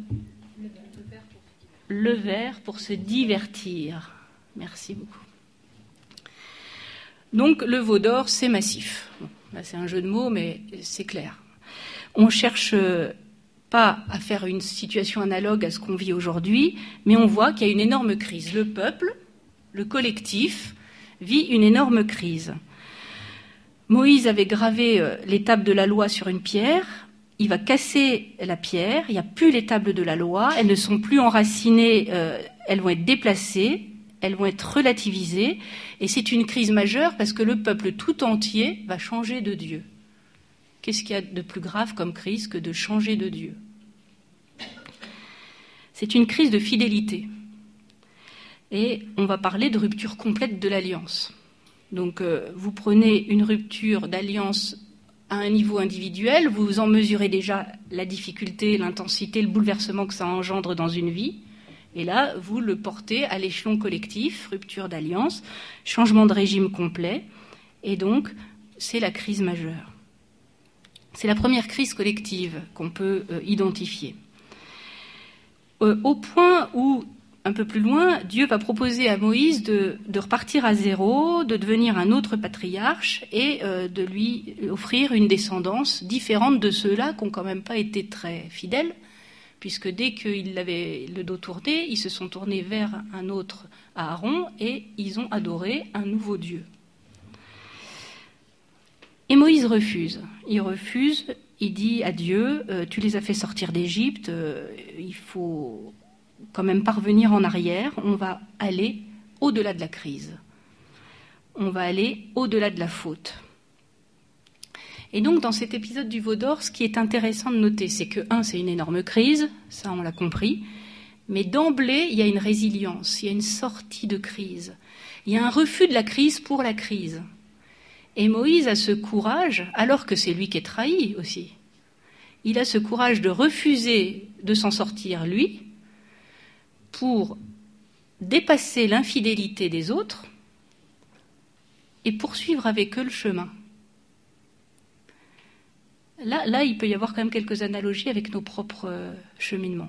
levèrent pour se divertir. Merci beaucoup. Donc le veau d'or, c'est massif. Bon, là, c'est un jeu de mots, mais c'est clair. On ne cherche pas à faire une situation analogue à ce qu'on vit aujourd'hui, mais on voit qu'il y a une énorme crise. Le peuple, le collectif, vit une énorme crise. Moïse avait gravé les tables de la loi sur une pierre. Il va casser la pierre, il n'y a plus les tables de la loi, elles ne sont plus enracinées, elles vont être déplacées, elles vont être relativisées, et c'est une crise majeure parce que le peuple tout entier va changer de Dieu. Qu'est-ce qu'il y a de plus grave comme crise que de changer de Dieu? C'est une crise de fidélité. Et on va parler de rupture complète de l'alliance. Donc vous prenez une rupture d'alliance à un niveau individuel, vous en mesurez déjà la difficulté, l'intensité, le bouleversement que ça engendre dans une vie. Et là, vous le portez à l'échelon collectif, rupture d'alliance, changement de régime complet. Et donc, c'est la crise majeure. C'est la première crise collective qu'on peut identifier. Au point où, un peu plus loin, Dieu va proposer à Moïse de repartir à zéro, de devenir un autre patriarche et de lui offrir une descendance différente de ceux-là qui n'ont quand même pas été très fidèles, puisque dès qu'ils avaient le dos tourné, ils se sont tournés vers un autre Aaron et ils ont adoré un nouveau Dieu. Et Moïse refuse. Il dit à Dieu, tu les as fait sortir d'Égypte, il faut quand même pas revenir en arrière, on va aller au-delà de la crise. On va aller au-delà de la faute. Et donc, dans cet épisode du Veau d'Or, ce qui est intéressant de noter, c'est que, c'est une énorme crise, ça on l'a compris, mais d'emblée, il y a une résilience, il y a une sortie de crise. Il y a un refus de la crise pour la crise. Et Moïse a ce courage, alors que c'est lui qui est trahi aussi. Il a ce courage de refuser de s'en sortir, lui, pour dépasser l'infidélité des autres et poursuivre avec eux le chemin. Là, il peut y avoir quand même quelques analogies avec nos propres cheminements.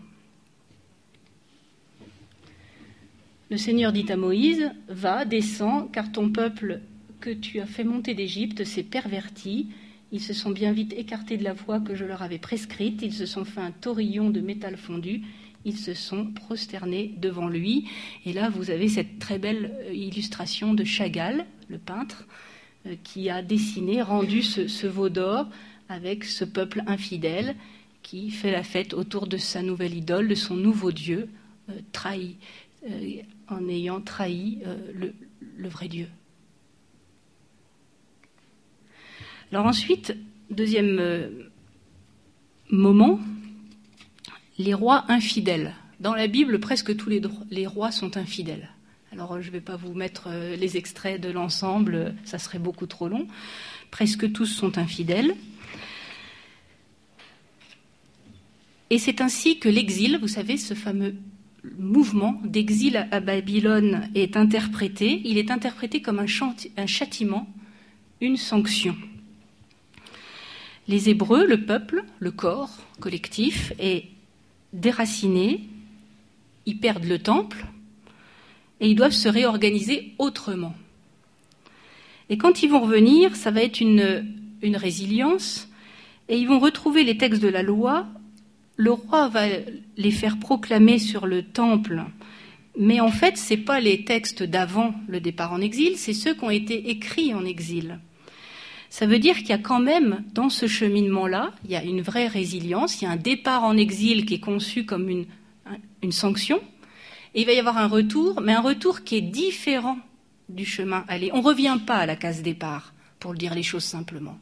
Le Seigneur dit à Moïse, « Va, descends, car ton peuple que tu as fait monter d'Égypte s'est perverti. Ils se sont bien vite écartés de la voie que je leur avais prescrite. Ils se sont fait un taurillon de métal fondu. Ils se sont prosternés devant lui. » Et là, vous avez cette très belle illustration de Chagall, le peintre, qui a dessiné, rendu ce veau d'or avec ce peuple infidèle qui fait la fête autour de sa nouvelle idole, de son nouveau Dieu, trahi, en ayant trahi le vrai Dieu. Alors ensuite, deuxième moment, les rois infidèles. Dans la Bible, presque tous les rois sont infidèles. Alors je ne vais pas vous mettre les extraits de l'ensemble, ça serait beaucoup trop long. Presque tous sont infidèles. Et c'est ainsi que l'exil, vous savez, ce fameux mouvement d'exil à Babylone est interprété. Il est interprété comme un châtiment, une sanction. Les Hébreux, le peuple, le corps collectif, est déraciné, ils perdent le temple et ils doivent se réorganiser autrement. Et quand ils vont revenir, ça va être une résilience et ils vont retrouver les textes de la loi. Le roi va les faire proclamer sur le temple, mais en fait, ce n'est pas les textes d'avant le départ en exil, c'est ceux qui ont été écrits en exil. Ça veut dire qu'il y a quand même, dans ce cheminement-là, il y a une vraie résilience, il y a un départ en exil qui est conçu comme une sanction, et il va y avoir un retour, mais un retour qui est différent du chemin allé. On ne revient pas à la case départ, pour le dire les choses simplement.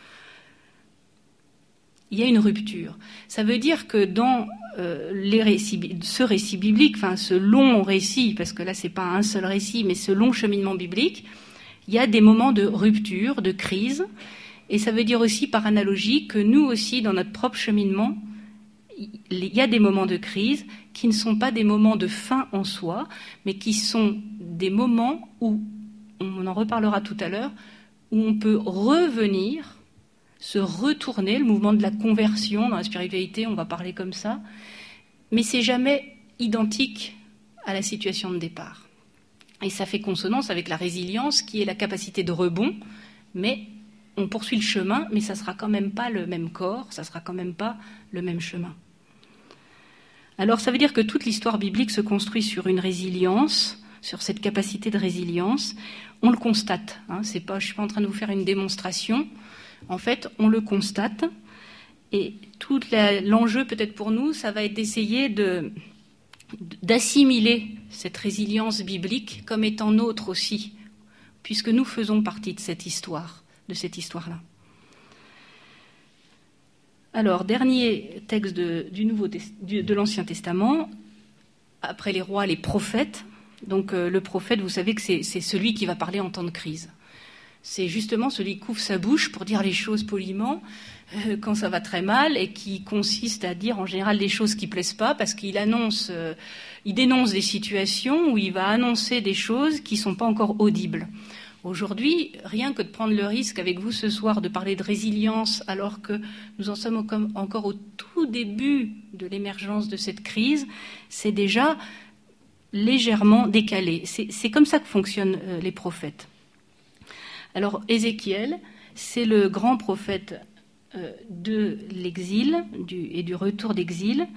Il y a une rupture. Ça veut dire que dans ce récit biblique, enfin ce long récit, parce que là c'est pas un seul récit, mais ce long cheminement biblique, il y a des moments de rupture, de crise, et ça veut dire aussi par analogie que nous aussi, dans notre propre cheminement, il y a des moments de crise qui ne sont pas des moments de fin en soi, mais qui sont des moments où, on en reparlera tout à l'heure, où on peut revenir, se retourner, le mouvement de la conversion dans la spiritualité, on va parler comme ça, mais c'est jamais identique à la situation de départ. Et ça fait consonance avec la résilience qui est la capacité de rebond, mais on poursuit le chemin, mais ça ne sera quand même pas le même corps, ça ne sera quand même pas le même chemin. Alors ça veut dire que toute l'histoire biblique se construit sur une résilience, sur cette capacité de résilience. On le constate, je ne suis pas en train de vous faire une démonstration, en fait on le constate, et tout l'enjeu peut-être pour nous, ça va être d'essayer d'assimiler cette résilience biblique comme étant nôtre aussi, puisque nous faisons partie de cette histoire-là. Alors, dernier texte de l'Ancien Testament, après les rois, les prophètes. Donc le prophète, vous savez que c'est celui qui va parler en temps de crise. C'est justement celui qui couvre sa bouche pour dire les choses poliment quand ça va très mal, et qui consiste à dire en général des choses qui ne plaisent pas, parce qu'il dénonce des situations où il va annoncer des choses qui ne sont pas encore audibles. Aujourd'hui, rien que de prendre le risque avec vous ce soir de parler de résilience alors que nous en sommes encore au tout début de l'émergence de cette crise, c'est déjà légèrement décalé. C'est comme ça que fonctionnent les prophètes. Alors Ézéchiel, c'est le grand prophète de l'exil et du retour d'exil.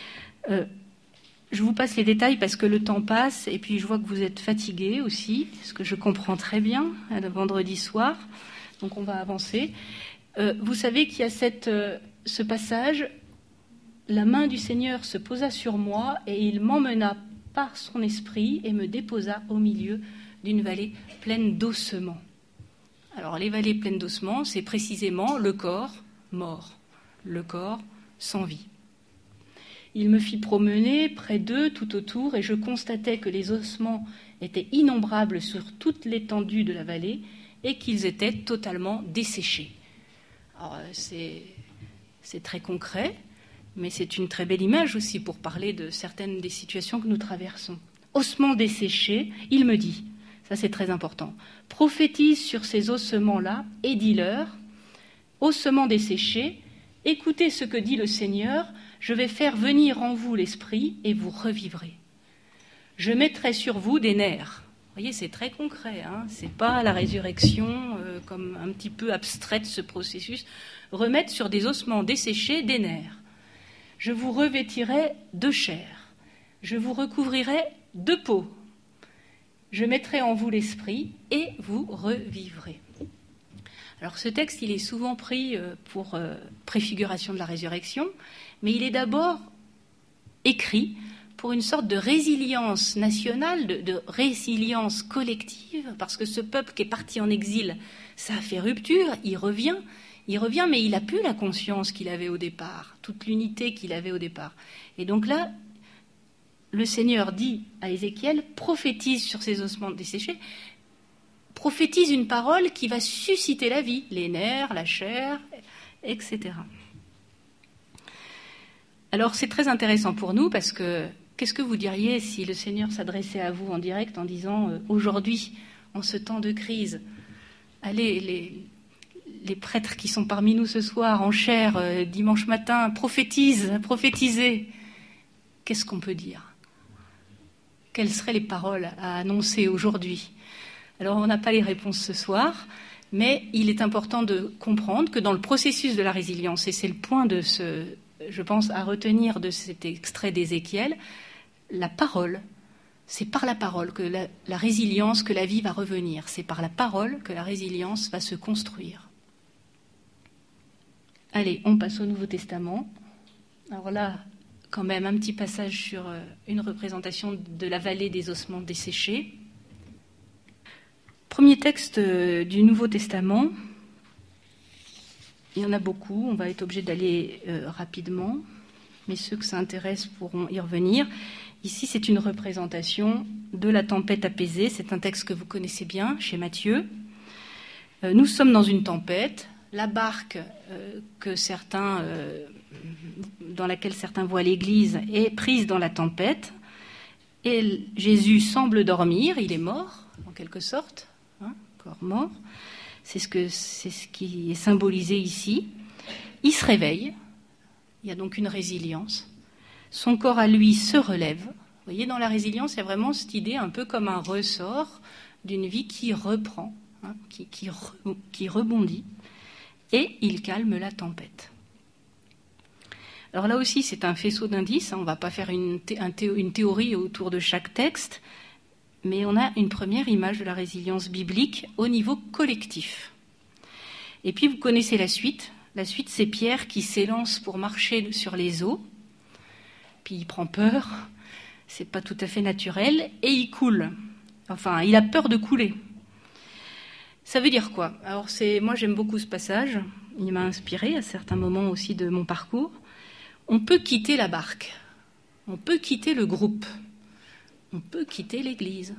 Je vous passe les détails parce que le temps passe et puis je vois que vous êtes fatigués aussi, ce que je comprends très bien, le vendredi soir. Donc on va avancer. Vous savez qu'il y a ce passage, la main du Seigneur se posa sur moi et il m'emmena par son esprit et me déposa au milieu d'une vallée pleine d'ossements. Alors les vallées pleines d'ossements, c'est précisément le corps mort, le corps sans vie. Il me fit promener près d'eux tout autour et je constatais que les ossements étaient innombrables sur toute l'étendue de la vallée et qu'ils étaient totalement desséchés. Alors c'est très concret, mais c'est une très belle image aussi pour parler de certaines des situations que nous traversons. Ossements desséchés, il me dit, ça c'est très important, prophétise sur ces ossements-là et dis-leur, ossements desséchés, écoutez ce que dit le Seigneur, je vais faire venir en vous l'esprit et vous revivrez. Je mettrai sur vous des nerfs. Vous voyez, c'est très concret, hein, c'est pas la résurrection comme un petit peu abstraite ce processus. Remettre sur des ossements desséchés des nerfs. Je vous revêtirai de chair. Je vous recouvrirai de peau. Je mettrai en vous l'esprit et vous revivrez. Alors ce texte, il est souvent pris pour préfiguration de la résurrection, mais il est d'abord écrit pour une sorte de résilience nationale, de résilience collective, parce que ce peuple qui est parti en exil, ça a fait rupture, il revient, mais il n'a plus la conscience qu'il avait au départ, toute l'unité qu'il avait au départ. Et donc là, le Seigneur dit à Ézéchiel, prophétise sur ces ossements desséchés, prophétise une parole qui va susciter la vie, les nerfs, la chair, etc. Alors c'est très intéressant pour nous parce que qu'est-ce que vous diriez si le Seigneur s'adressait à vous en direct en disant aujourd'hui, en ce temps de crise, allez, les prêtres qui sont parmi nous ce soir en chair, dimanche matin, prophétisez. Qu'est-ce qu'on peut dire? Quelles seraient les paroles à annoncer aujourd'hui? Alors on n'a pas les réponses ce soir, mais il est important de comprendre que dans le processus de la résilience, et c'est le point de je pense, à retenir de cet extrait d'Ézéchiel, la parole, c'est par la parole que la résilience, que la vie va revenir. C'est par la parole que la résilience va se construire. Allez, on passe au Nouveau Testament. Alors là, quand même, un petit passage sur une représentation de la vallée des ossements desséchés. Premier texte du Nouveau Testament. Il y en a beaucoup, on va être obligé d'aller rapidement, mais ceux que ça intéresse pourront y revenir. Ici, c'est une représentation de la tempête apaisée. C'est un texte que vous connaissez bien, chez Matthieu. Nous sommes dans une tempête. La barque dans laquelle certains voient l'Église est prise dans la tempête. Et Jésus semble dormir, il est mort, en quelque sorte, corps mort. C'est ce qui est symbolisé ici. Il se réveille, il y a donc une résilience. Son corps à lui se relève. Vous voyez, dans la résilience, il y a vraiment cette idée un peu comme un ressort d'une vie qui reprend, qui rebondit, et il calme la tempête. Alors là aussi, c'est un faisceau d'indices, on ne va pas faire une théorie autour de chaque texte, mais on a une première image de la résilience biblique au niveau collectif. Et puis vous connaissez la suite. La suite, c'est Pierre qui s'élance pour marcher sur les eaux. Puis il prend peur, c'est pas tout à fait naturel, et il coule. Enfin, il a peur de couler. Ça veut dire quoi? Alors moi j'aime beaucoup ce passage, il m'a inspiré à certains moments aussi de mon parcours. On peut quitter la barque, on peut quitter le groupe. On peut quitter l'Église.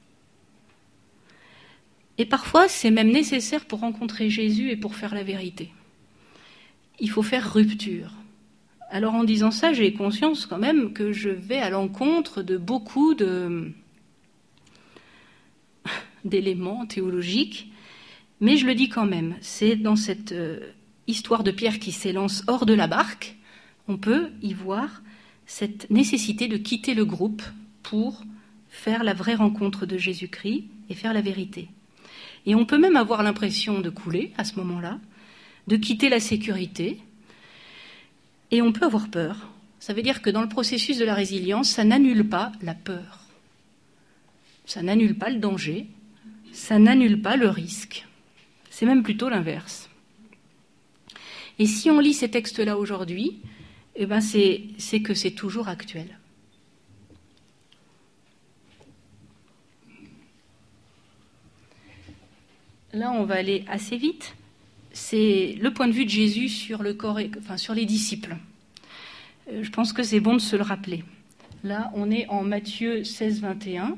Et parfois, c'est même nécessaire pour rencontrer Jésus et pour faire la vérité. Il faut faire rupture. Alors en disant ça, j'ai conscience quand même que je vais à l'encontre de beaucoup d'éléments théologiques, mais je le dis quand même. C'est dans cette histoire de Pierre qui s'élance hors de la barque, on peut y voir cette nécessité de quitter le groupe pour faire la vraie rencontre de Jésus-Christ et faire la vérité. Et on peut même avoir l'impression de couler à ce moment-là, de quitter la sécurité, et on peut avoir peur. Ça veut dire que dans le processus de la résilience, ça n'annule pas la peur. Ça n'annule pas le danger, ça n'annule pas le risque. C'est même plutôt l'inverse. Et si on lit ces textes-là aujourd'hui, eh ben c'est que c'est toujours actuel. Là, on va aller assez vite. C'est le point de vue de Jésus sur le corps, sur les disciples. Je pense que c'est bon de se le rappeler. Là, on est en Matthieu 16, 21.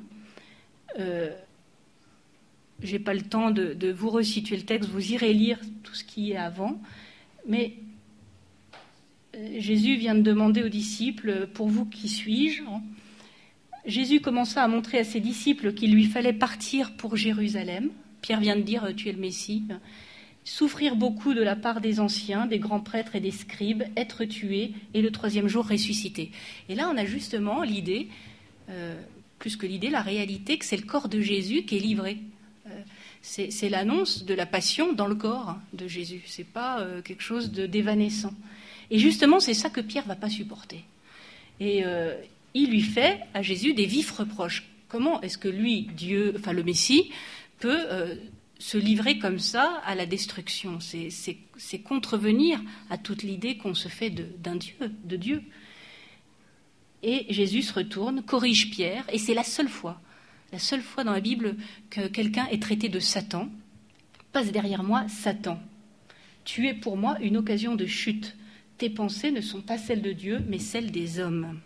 J'ai pas le temps de vous resituer le texte, vous irez lire tout ce qui est avant. Mais Jésus vient de demander aux disciples, pour vous, qui suis-je ? Jésus commença à montrer à ses disciples qu'il lui fallait partir pour Jérusalem. Pierre vient de dire, tu es le Messie. Souffrir beaucoup de la part des anciens, des grands prêtres et des scribes, être tué et le troisième jour ressuscité. Et là, on a justement l'idée, plus que l'idée, la réalité que c'est le corps de Jésus qui est livré. C'est l'annonce de la passion dans le corps de Jésus. C'est pas quelque chose d'évanescent. Et justement, c'est ça que Pierre va pas supporter. Et il lui fait à Jésus des vifs reproches. Comment est-ce que lui, Dieu, le Messie, peut se livrer comme ça à la destruction ? C'est contrevenir à toute l'idée qu'on se fait d'un Dieu, de Dieu. Et Jésus se retourne, corrige Pierre, et c'est la seule fois dans la Bible que quelqu'un est traité de Satan. Passe derrière moi, Satan. Tu es pour moi une occasion de chute. Tes pensées ne sont pas celles de Dieu, mais celles des hommes.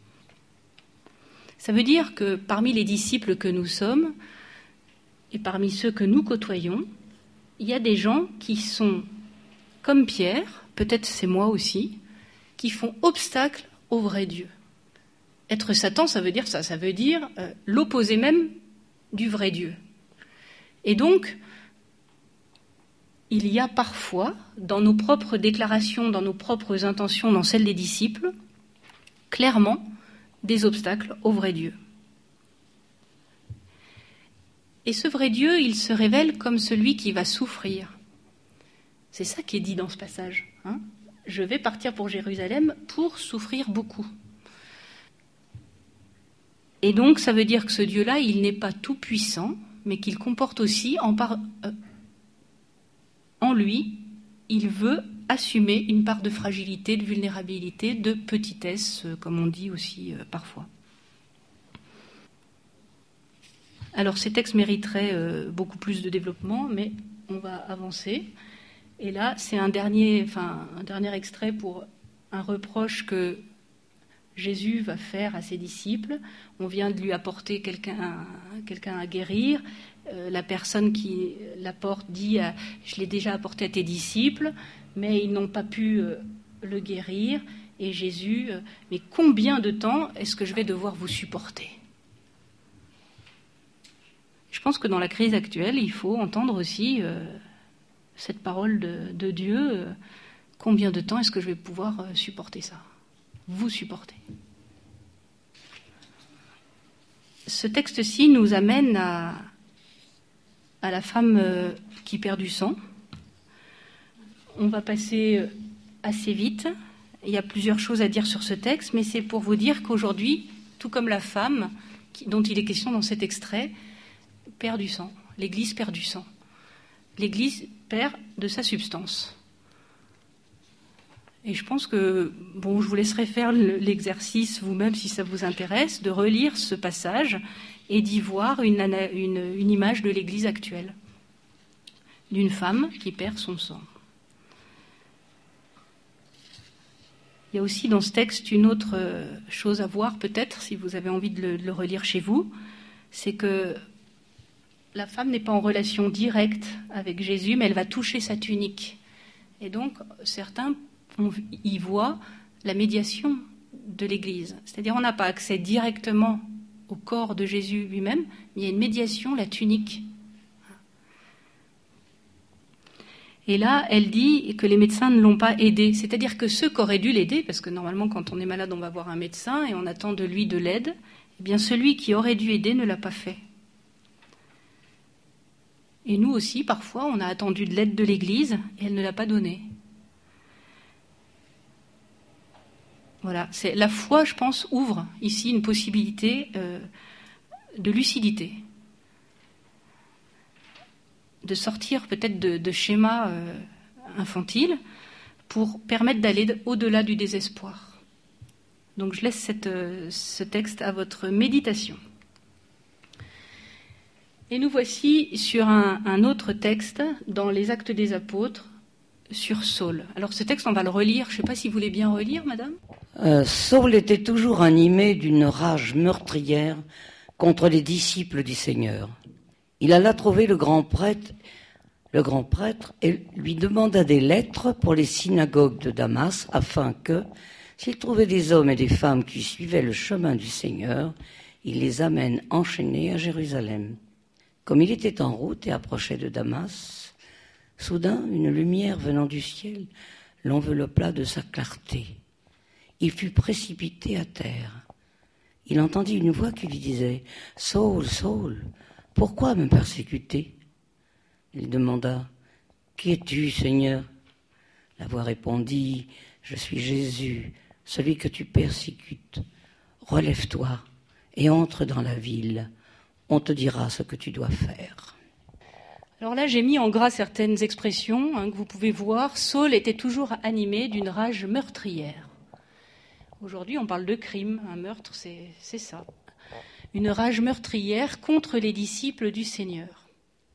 Ça veut dire que parmi les disciples que nous sommes, et parmi ceux que nous côtoyons, il y a des gens qui sont comme Pierre, peut-être c'est moi aussi, qui font obstacle au vrai Dieu. Être Satan, ça veut dire ça, ça veut dire l'opposé même du vrai Dieu. Et donc, il y a parfois, dans nos propres déclarations, dans nos propres intentions, dans celles des disciples, clairement des obstacles au vrai Dieu. Et ce vrai Dieu, il se révèle comme celui qui va souffrir. C'est ça qui est dit dans ce passage. Je vais partir pour Jérusalem pour souffrir beaucoup. Et donc, ça veut dire que ce Dieu-là, il n'est pas tout puissant, mais qu'il comporte aussi en lui, il veut assumer une part de fragilité, de vulnérabilité, de petitesse, comme on dit aussi parfois. Alors, ces textes mériteraient beaucoup plus de développement, mais on va avancer. Et là, c'est un dernier extrait pour un reproche que Jésus va faire à ses disciples. On vient de lui apporter quelqu'un à guérir. La personne qui l'apporte dit « Je l'ai déjà apporté à tes disciples, mais ils n'ont pas pu le guérir. » Et Jésus « Mais combien de temps est-ce que je vais devoir vous supporter ?» Je pense que dans la crise actuelle, il faut entendre aussi cette parole de Dieu. Combien de temps est-ce que je vais pouvoir supporter ça ? Vous supporter. Ce texte-ci nous amène à la femme qui perd du sang. On va passer assez vite. Il y a plusieurs choses à dire sur ce texte, mais c'est pour vous dire qu'aujourd'hui, tout comme la femme dont il est question dans cet extrait, perd du sang. L'Église perd du sang. L'Église perd de sa substance. Et je pense que, je vous laisserai faire l'exercice vous-même si ça vous intéresse, de relire ce passage et d'y voir une image de l'Église actuelle, d'une femme qui perd son sang. Il y a aussi dans ce texte une autre chose à voir, peut-être, si vous avez envie de le relire chez vous, c'est que la femme n'est pas en relation directe avec Jésus, mais elle va toucher sa tunique. Et donc, certains y voient la médiation de l'Église. C'est-à-dire, on n'a pas accès directement au corps de Jésus lui-même, mais il y a une médiation, la tunique. Et là, elle dit que les médecins ne l'ont pas aidé. C'est-à-dire que ceux qui auraient dû l'aider, parce que normalement, quand on est malade, on va voir un médecin et on attend de lui de l'aide, eh bien, celui qui aurait dû aider ne l'a pas fait. Et nous aussi, parfois, on a attendu de l'aide de l'Église et elle ne l'a pas donnée. Voilà, la foi, je pense, ouvre ici une possibilité de lucidité, de sortir peut-être de schémas infantiles pour permettre d'aller au-delà du désespoir. Donc je laisse ce texte à votre méditation. Et nous voici sur un autre texte dans les Actes des Apôtres, sur Saul. Alors ce texte, on va le relire. Je ne sais pas si vous voulez bien relire, madame. Saul était toujours animé d'une rage meurtrière contre les disciples du Seigneur. Il alla trouver le grand prêtre et lui demanda des lettres pour les synagogues de Damas, afin que, s'il trouvait des hommes et des femmes qui suivaient le chemin du Seigneur, il les amène enchaînés à Jérusalem. Comme il était en route et approchait de Damas, soudain, une lumière venant du ciel l'enveloppa de sa clarté. Il fut précipité à terre. Il entendit une voix qui lui disait « Saul, Saul, pourquoi me persécuter ?» Il demanda « Qui es-tu, Seigneur ?» La voix répondit « Je suis Jésus, celui que tu persécutes. Relève-toi et entre dans la ville. On te dira ce que tu dois faire. » Alors là, j'ai mis en gras certaines expressions que vous pouvez voir. Saul était toujours animé d'une rage meurtrière. Aujourd'hui, on parle de crime. Un meurtre, c'est ça. Une rage meurtrière contre les disciples du Seigneur.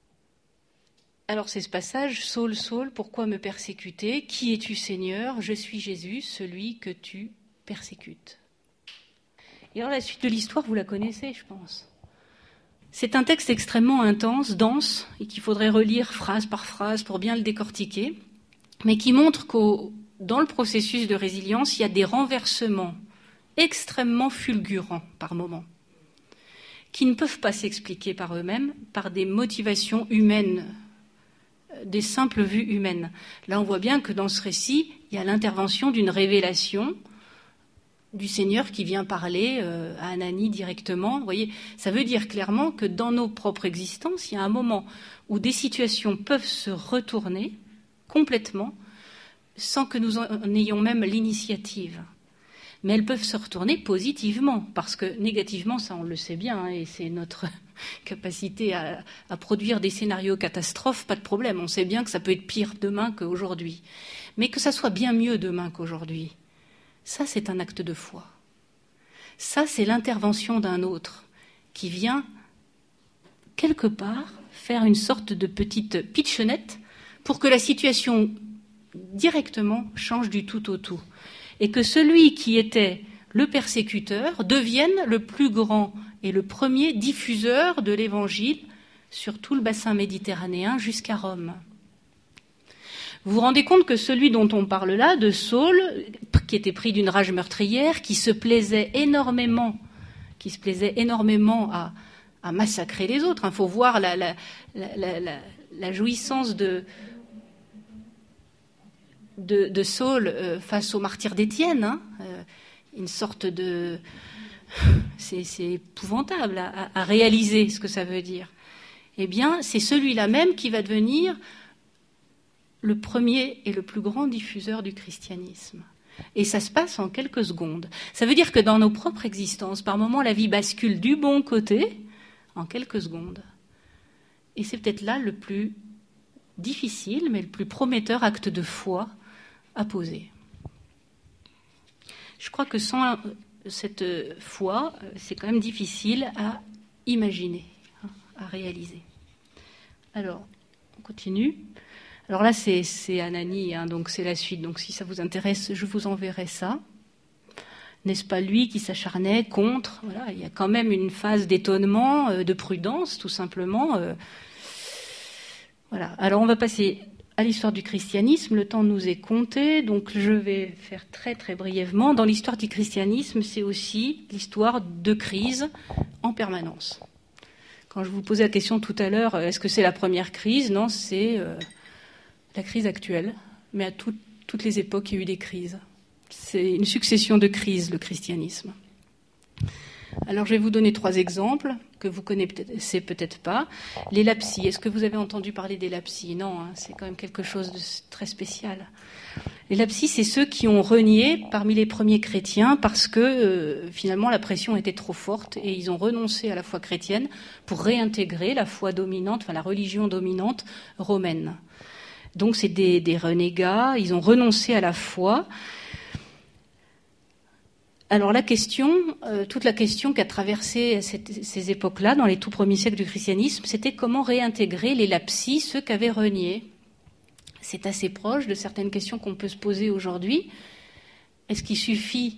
Alors c'est ce passage, « Saul, Saul, pourquoi me persécuter ? Qui es-tu, Seigneur ? Je suis Jésus, celui que tu persécutes. » Et alors la suite de l'histoire, vous la connaissez, je pense. C'est un texte extrêmement intense, dense, et qu'il faudrait relire phrase par phrase pour bien le décortiquer, mais qui montre que dans le processus de résilience, il y a des renversements extrêmement fulgurants par moments, qui ne peuvent pas s'expliquer par eux-mêmes, par des motivations humaines, des simples vues humaines. Là, on voit bien que dans ce récit, il y a l'intervention d'une révélation du Seigneur qui vient parler à Ananie directement. Vous voyez, ça veut dire clairement que dans nos propres existences, il y a un moment où des situations peuvent se retourner complètement sans que nous en ayons même l'initiative. Mais elles peuvent se retourner positivement, parce que négativement, ça on le sait bien, et c'est notre capacité à produire des scénarios catastrophes, pas de problème. On sait bien que ça peut être pire demain qu'aujourd'hui. Mais que ça soit bien mieux demain qu'aujourd'hui, ça c'est un acte de foi. Ça c'est l'intervention d'un autre qui vient quelque part faire une sorte de petite pitchounette pour que la situation directement change du tout au tout. Et que celui qui était le persécuteur devienne le plus grand et le premier diffuseur de l'Évangile sur tout le bassin méditerranéen jusqu'à Rome. Vous vous rendez compte que celui dont on parle là, de Saul, qui était pris d'une rage meurtrière, qui se plaisait énormément à massacrer les autres. Il faut voir la jouissance de Saul face au martyr d'Étienne, une sorte de... C'est épouvantable à réaliser ce que ça veut dire. Eh bien, c'est celui-là même qui va devenir le premier et le plus grand diffuseur du christianisme. Et ça se passe en quelques secondes. Ça veut dire que dans nos propres existences, par moments, la vie bascule du bon côté en quelques secondes. Et c'est peut-être là le plus difficile, mais le plus prometteur acte de foi à poser. Je crois que sans cette foi, c'est quand même difficile à imaginer, à réaliser. Alors, on continue. Alors là, c'est Ananie, donc c'est la suite. Donc si ça vous intéresse, je vous enverrai ça. N'est-ce pas lui qui s'acharnait contre ? Voilà, il y a quand même une phase d'étonnement, de prudence, tout simplement. Voilà. Alors on va passer à l'histoire du christianisme. Le temps nous est compté, donc je vais faire très très brièvement. Dans l'histoire du christianisme, c'est aussi l'histoire de crises en permanence. Quand je vous posais la question tout à l'heure, est-ce que c'est la première crise ? Non, c'est la crise actuelle. Mais à toutes les époques, il y a eu des crises. C'est une succession de crises, le christianisme. Alors, je vais vous donner 3 exemples que vous connaissez peut-être pas. Les lapsies. Est-ce que vous avez entendu parler des lapsies ? Non, hein, c'est quand même quelque chose de très spécial. Les lapsies, c'est ceux qui ont renié parmi les premiers chrétiens parce que finalement la pression était trop forte et ils ont renoncé à la foi chrétienne pour réintégrer la foi dominante, enfin la religion dominante romaine. Donc c'est des renégats, ils ont renoncé à la foi. Alors la question, toute la question qu'a traversé ces époques-là, dans les tout premiers siècles du christianisme, c'était comment réintégrer les lapsies, ceux qu'avaient reniés. C'est assez proche de certaines questions qu'on peut se poser aujourd'hui. Est-ce qu'il suffit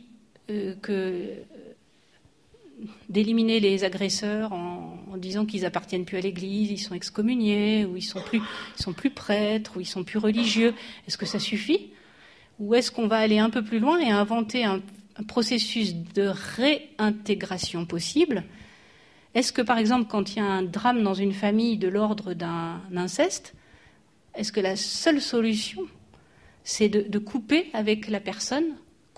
d'éliminer les agresseurs en disant qu'ils appartiennent plus à l'Église, ils sont excommuniés, ou ils sont plus prêtres, ou ils sont plus religieux ? Est-ce que ça suffit ? Ou est-ce qu'on va aller un peu plus loin et inventer un processus de réintégration possible ? Est-ce que, par exemple, quand il y a un drame dans une famille de l'ordre d'un inceste, est-ce que la seule solution, c'est de couper avec la personne complètement ?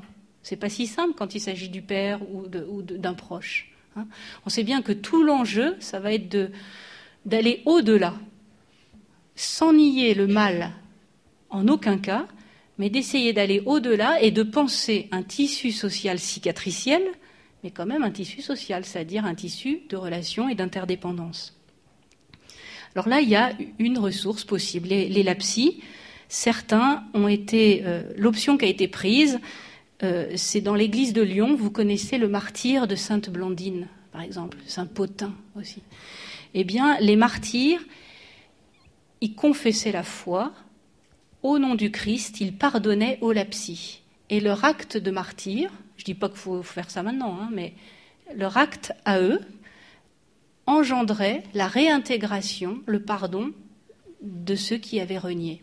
C'est pas si simple quand il s'agit du père ou d'un proche. Hein. On sait bien que tout l'enjeu, ça va être d'aller au-delà, sans nier le mal en aucun cas, mais d'essayer d'aller au-delà et de penser un tissu social cicatriciel, mais quand même un tissu social, c'est-à-dire un tissu de relations et d'interdépendance. Alors là, il y a une ressource possible. Les lapsies, certains ont été... l'option qui a été prise, c'est dans l'église de Lyon. Vous connaissez le martyre de Sainte Blandine, par exemple, Saint Pothin aussi. Eh bien, les martyrs, ils confessaient la foi. Au nom du Christ, ils pardonnaient aux lapsies. Et leur acte de martyr, je ne dis pas qu'il faut faire ça maintenant, hein, mais leur acte à eux engendrait la réintégration, le pardon de ceux qui avaient renié.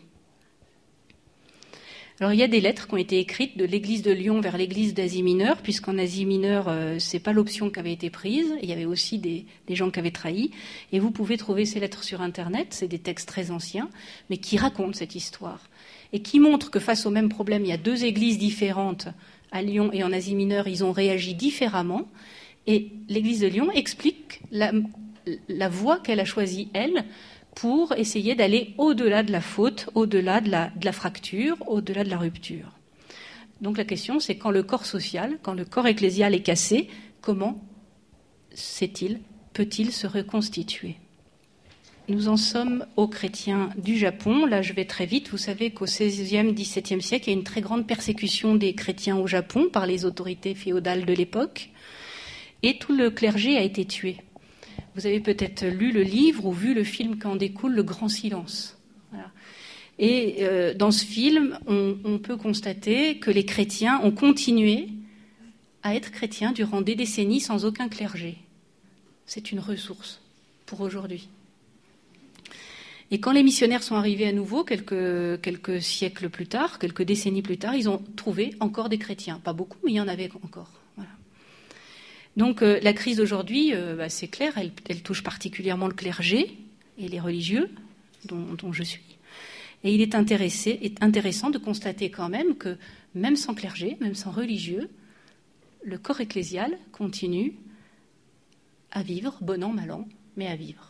Alors il y a des lettres qui ont été écrites de l'église de Lyon vers l'église d'Asie mineure, puisqu'en Asie mineure, c'est pas l'option qui avait été prise. Il y avait aussi des gens qui avaient trahi. Et vous pouvez trouver ces lettres sur Internet. C'est des textes très anciens, mais qui racontent cette histoire. Et qui montrent que face au même problème, il y a 2 églises différentes à Lyon et en Asie mineure. Ils ont réagi différemment. Et l'église de Lyon explique la voie qu'elle a choisie, elle, pour essayer d'aller au-delà de la faute, au-delà de la fracture, au-delà de la rupture. Donc la question, c'est quand le corps social, quand le corps ecclésial est cassé, comment peut-il se reconstituer ? Nous en sommes aux chrétiens du Japon. Là, je vais très vite. Vous savez qu'au XVIe, XVIIe siècle, il y a une très grande persécution des chrétiens au Japon par les autorités féodales de l'époque. Et tout le clergé a été tué. Vous avez peut-être lu le livre ou vu le film qu'en découle, Le Grand Silence. Voilà. Et dans ce film, on peut constater que les chrétiens ont continué à être chrétiens durant des décennies sans aucun clergé. C'est une ressource pour aujourd'hui. Et quand les missionnaires sont arrivés à nouveau, quelques siècles plus tard, quelques décennies plus tard, ils ont trouvé encore des chrétiens. Pas beaucoup, mais il y en avait encore. Voilà. Donc la crise d'aujourd'hui, c'est clair, elle touche particulièrement le clergé et les religieux, dont je suis. Et il est intéressant de constater quand même que même sans clergé, même sans religieux, le corps ecclésial continue à vivre, bon an, mal an, mais à vivre.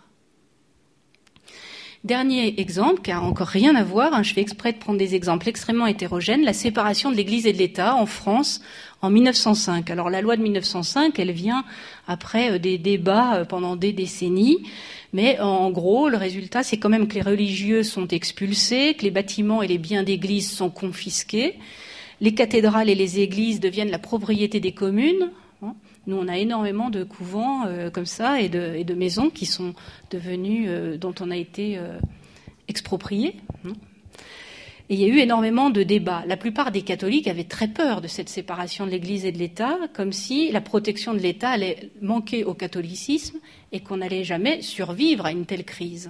Dernier exemple, qui n'a encore rien à voir, je fais exprès de prendre des exemples extrêmement hétérogènes, la séparation de l'Église et de l'État en France en 1905. Alors la loi de 1905, elle vient après des débats pendant des décennies, mais en gros, le résultat, c'est quand même que les religieux sont expulsés, que les bâtiments et les biens d'église sont confisqués, les cathédrales et les églises deviennent la propriété des communes. Nous, on a énormément de couvents comme ça et de maisons qui sont devenues, dont on a été expropriés. Et il y a eu énormément de débats. La plupart des catholiques avaient très peur de cette séparation de l'Église et de l'État, comme si la protection de l'État allait manquer au catholicisme et qu'on n'allait jamais survivre à une telle crise.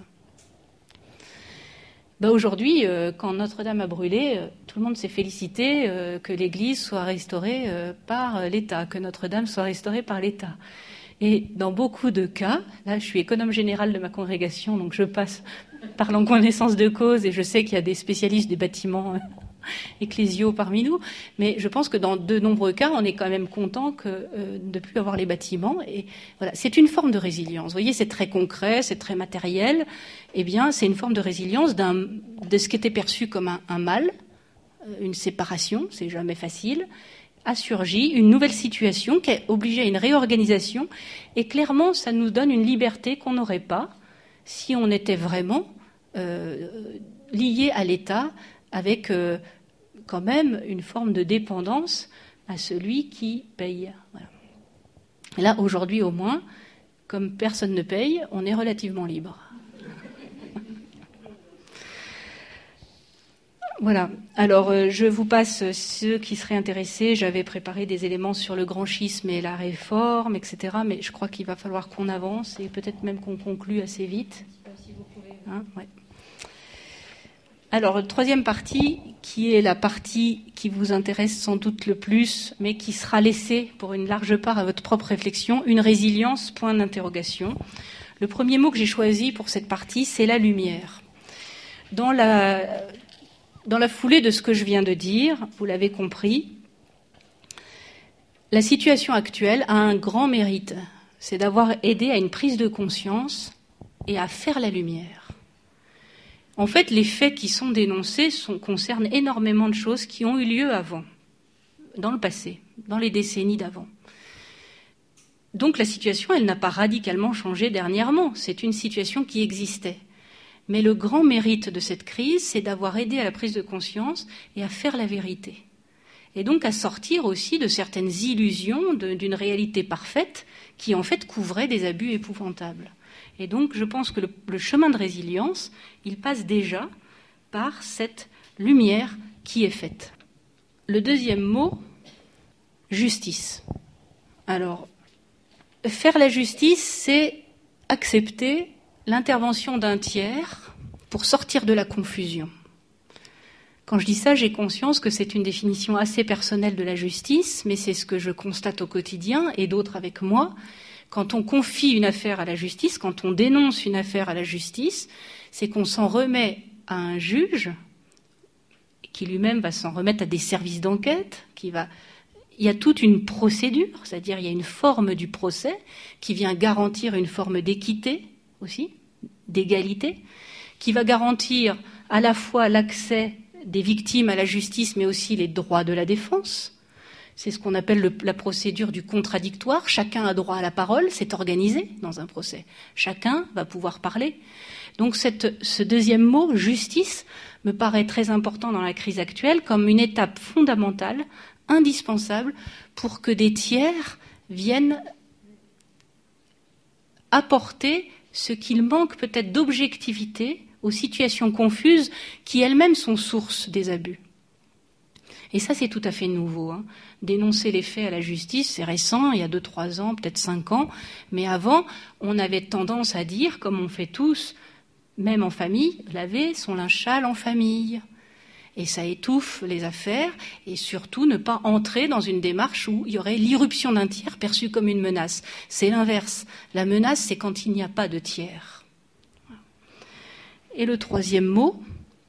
Aujourd'hui, quand Notre-Dame a brûlé, tout le monde s'est félicité que l'Église soit restaurée par l'État, que Notre-Dame soit restaurée par l'État. Et dans beaucoup de cas, là je suis économe générale de ma congrégation, donc je parle en connaissance de cause et je sais qu'il y a des spécialistes des bâtiments ecclésiaux parmi nous, mais je pense que dans de nombreux cas, on est quand même content de ne plus avoir les bâtiments. Et voilà, c'est une forme de résilience. Vous voyez, c'est très concret, c'est très matériel. Eh bien, c'est une forme de résilience de ce qui était perçu comme un mal, une séparation, c'est jamais facile, a surgi une nouvelle situation qui a obligé à une réorganisation. Et clairement, ça nous donne une liberté qu'on n'aurait pas si on était vraiment lié à l'État avec quand même une forme de dépendance à celui qui paye. Voilà. Et là, aujourd'hui au moins, comme personne ne paye, on est relativement libre. Voilà. Alors, je vous passe ceux qui seraient intéressés. J'avais préparé des éléments sur le grand schisme et la réforme, etc. Mais je crois qu'il va falloir qu'on avance et peut-être même qu'on conclue assez vite. Si vous pouvez. Ouais. Alors, troisième partie, qui est la partie qui vous intéresse sans doute le plus, mais qui sera laissée pour une large part à votre propre réflexion, une résilience, point d'interrogation. Le premier mot que j'ai choisi pour cette partie, c'est la lumière. Dans la foulée de ce que je viens de dire, vous l'avez compris, la situation actuelle a un grand mérite, c'est d'avoir aidé à une prise de conscience et à faire la lumière. En fait, les faits qui sont dénoncés concernent énormément de choses qui ont eu lieu avant, dans le passé, dans les décennies d'avant. Donc la situation, elle n'a pas radicalement changé dernièrement, c'est une situation qui existait. Mais le grand mérite de cette crise, c'est d'avoir aidé à la prise de conscience et à faire la vérité. Et donc à sortir aussi de certaines illusions d'une réalité parfaite qui en fait couvrait des abus épouvantables. Et donc je pense que le chemin de résilience, il passe déjà par cette lumière qui est faite. Le deuxième mot, justice. Alors, faire la justice, c'est accepter l'intervention d'un tiers pour sortir de la confusion. Quand je dis ça, j'ai conscience que c'est une définition assez personnelle de la justice, mais c'est ce que je constate au quotidien, et d'autres avec moi. Quand on confie une affaire à la justice, quand on dénonce une affaire à la justice, c'est qu'on s'en remet à un juge, qui lui-même va s'en remettre à des services d'enquête, il y a toute une procédure, c'est-à-dire il y a une forme du procès qui vient garantir une forme d'équité aussi, d'égalité, qui va garantir à la fois l'accès des victimes à la justice, mais aussi les droits de la défense. C'est ce qu'on appelle la procédure du contradictoire. Chacun a droit à la parole, c'est organisé dans un procès. Chacun va pouvoir parler. Donc ce deuxième mot, justice, me paraît très important dans la crise actuelle comme une étape fondamentale, indispensable, pour que des tiers viennent apporter ce qu'il manque peut-être d'objectivité aux situations confuses qui elles-mêmes sont source des abus. Et ça, c'est tout à fait nouveau. Dénoncer les faits à la justice, c'est récent, il y a 2-3 ans, peut-être 5 ans. Mais avant, on avait tendance à dire, comme on fait tous, même en famille, laver son linge sale en famille. Et ça étouffe les affaires, et surtout ne pas entrer dans une démarche où il y aurait l'irruption d'un tiers perçu comme une menace. C'est l'inverse. La menace, c'est quand il n'y a pas de tiers. Et le troisième mot,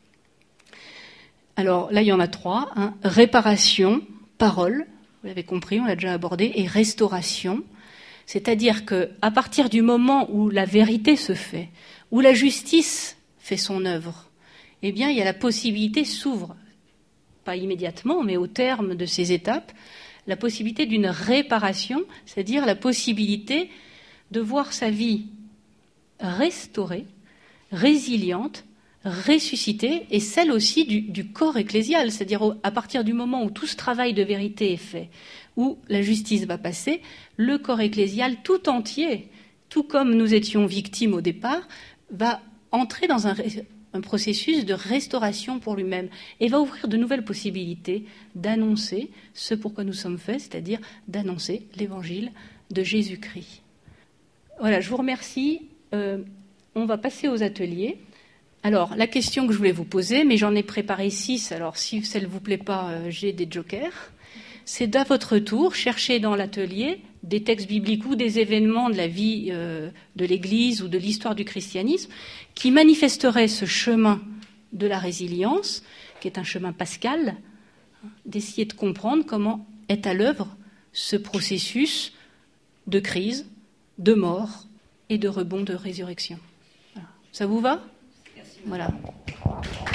alors là il y en a 3, réparation, parole, vous l'avez compris, on l'a déjà abordé, et restauration. C'est-à-dire qu'à partir du moment où la vérité se fait, où la justice fait son œuvre, eh bien, il y a la possibilité s'ouvre, pas immédiatement, mais au terme de ces étapes, la possibilité d'une réparation, c'est-à-dire la possibilité de voir sa vie restaurée, résiliente, ressuscitée, et celle aussi du corps ecclésial, c'est-à-dire à partir du moment où tout ce travail de vérité est fait, où la justice va passer, le corps ecclésial tout entier, tout comme nous étions victimes au départ, va entrer dans un processus de restauration pour lui-même et va ouvrir de nouvelles possibilités d'annoncer ce pourquoi nous sommes faits, c'est-à-dire d'annoncer l'évangile de Jésus-Christ. Voilà, je vous remercie. On va passer aux ateliers. Alors, la question que je voulais vous poser, mais j'en ai préparé 6, alors si ça ne vous plaît pas, j'ai des jokers. c'est d'à votre tour chercher dans l'atelier des textes bibliques ou des événements de la vie de l'Église ou de l'histoire du christianisme qui manifesteraient ce chemin de la résilience, qui est un chemin pascal, d'essayer de comprendre comment est à l'œuvre ce processus de crise, de mort et de rebond de résurrection. Voilà. Ça vous va ? Voilà.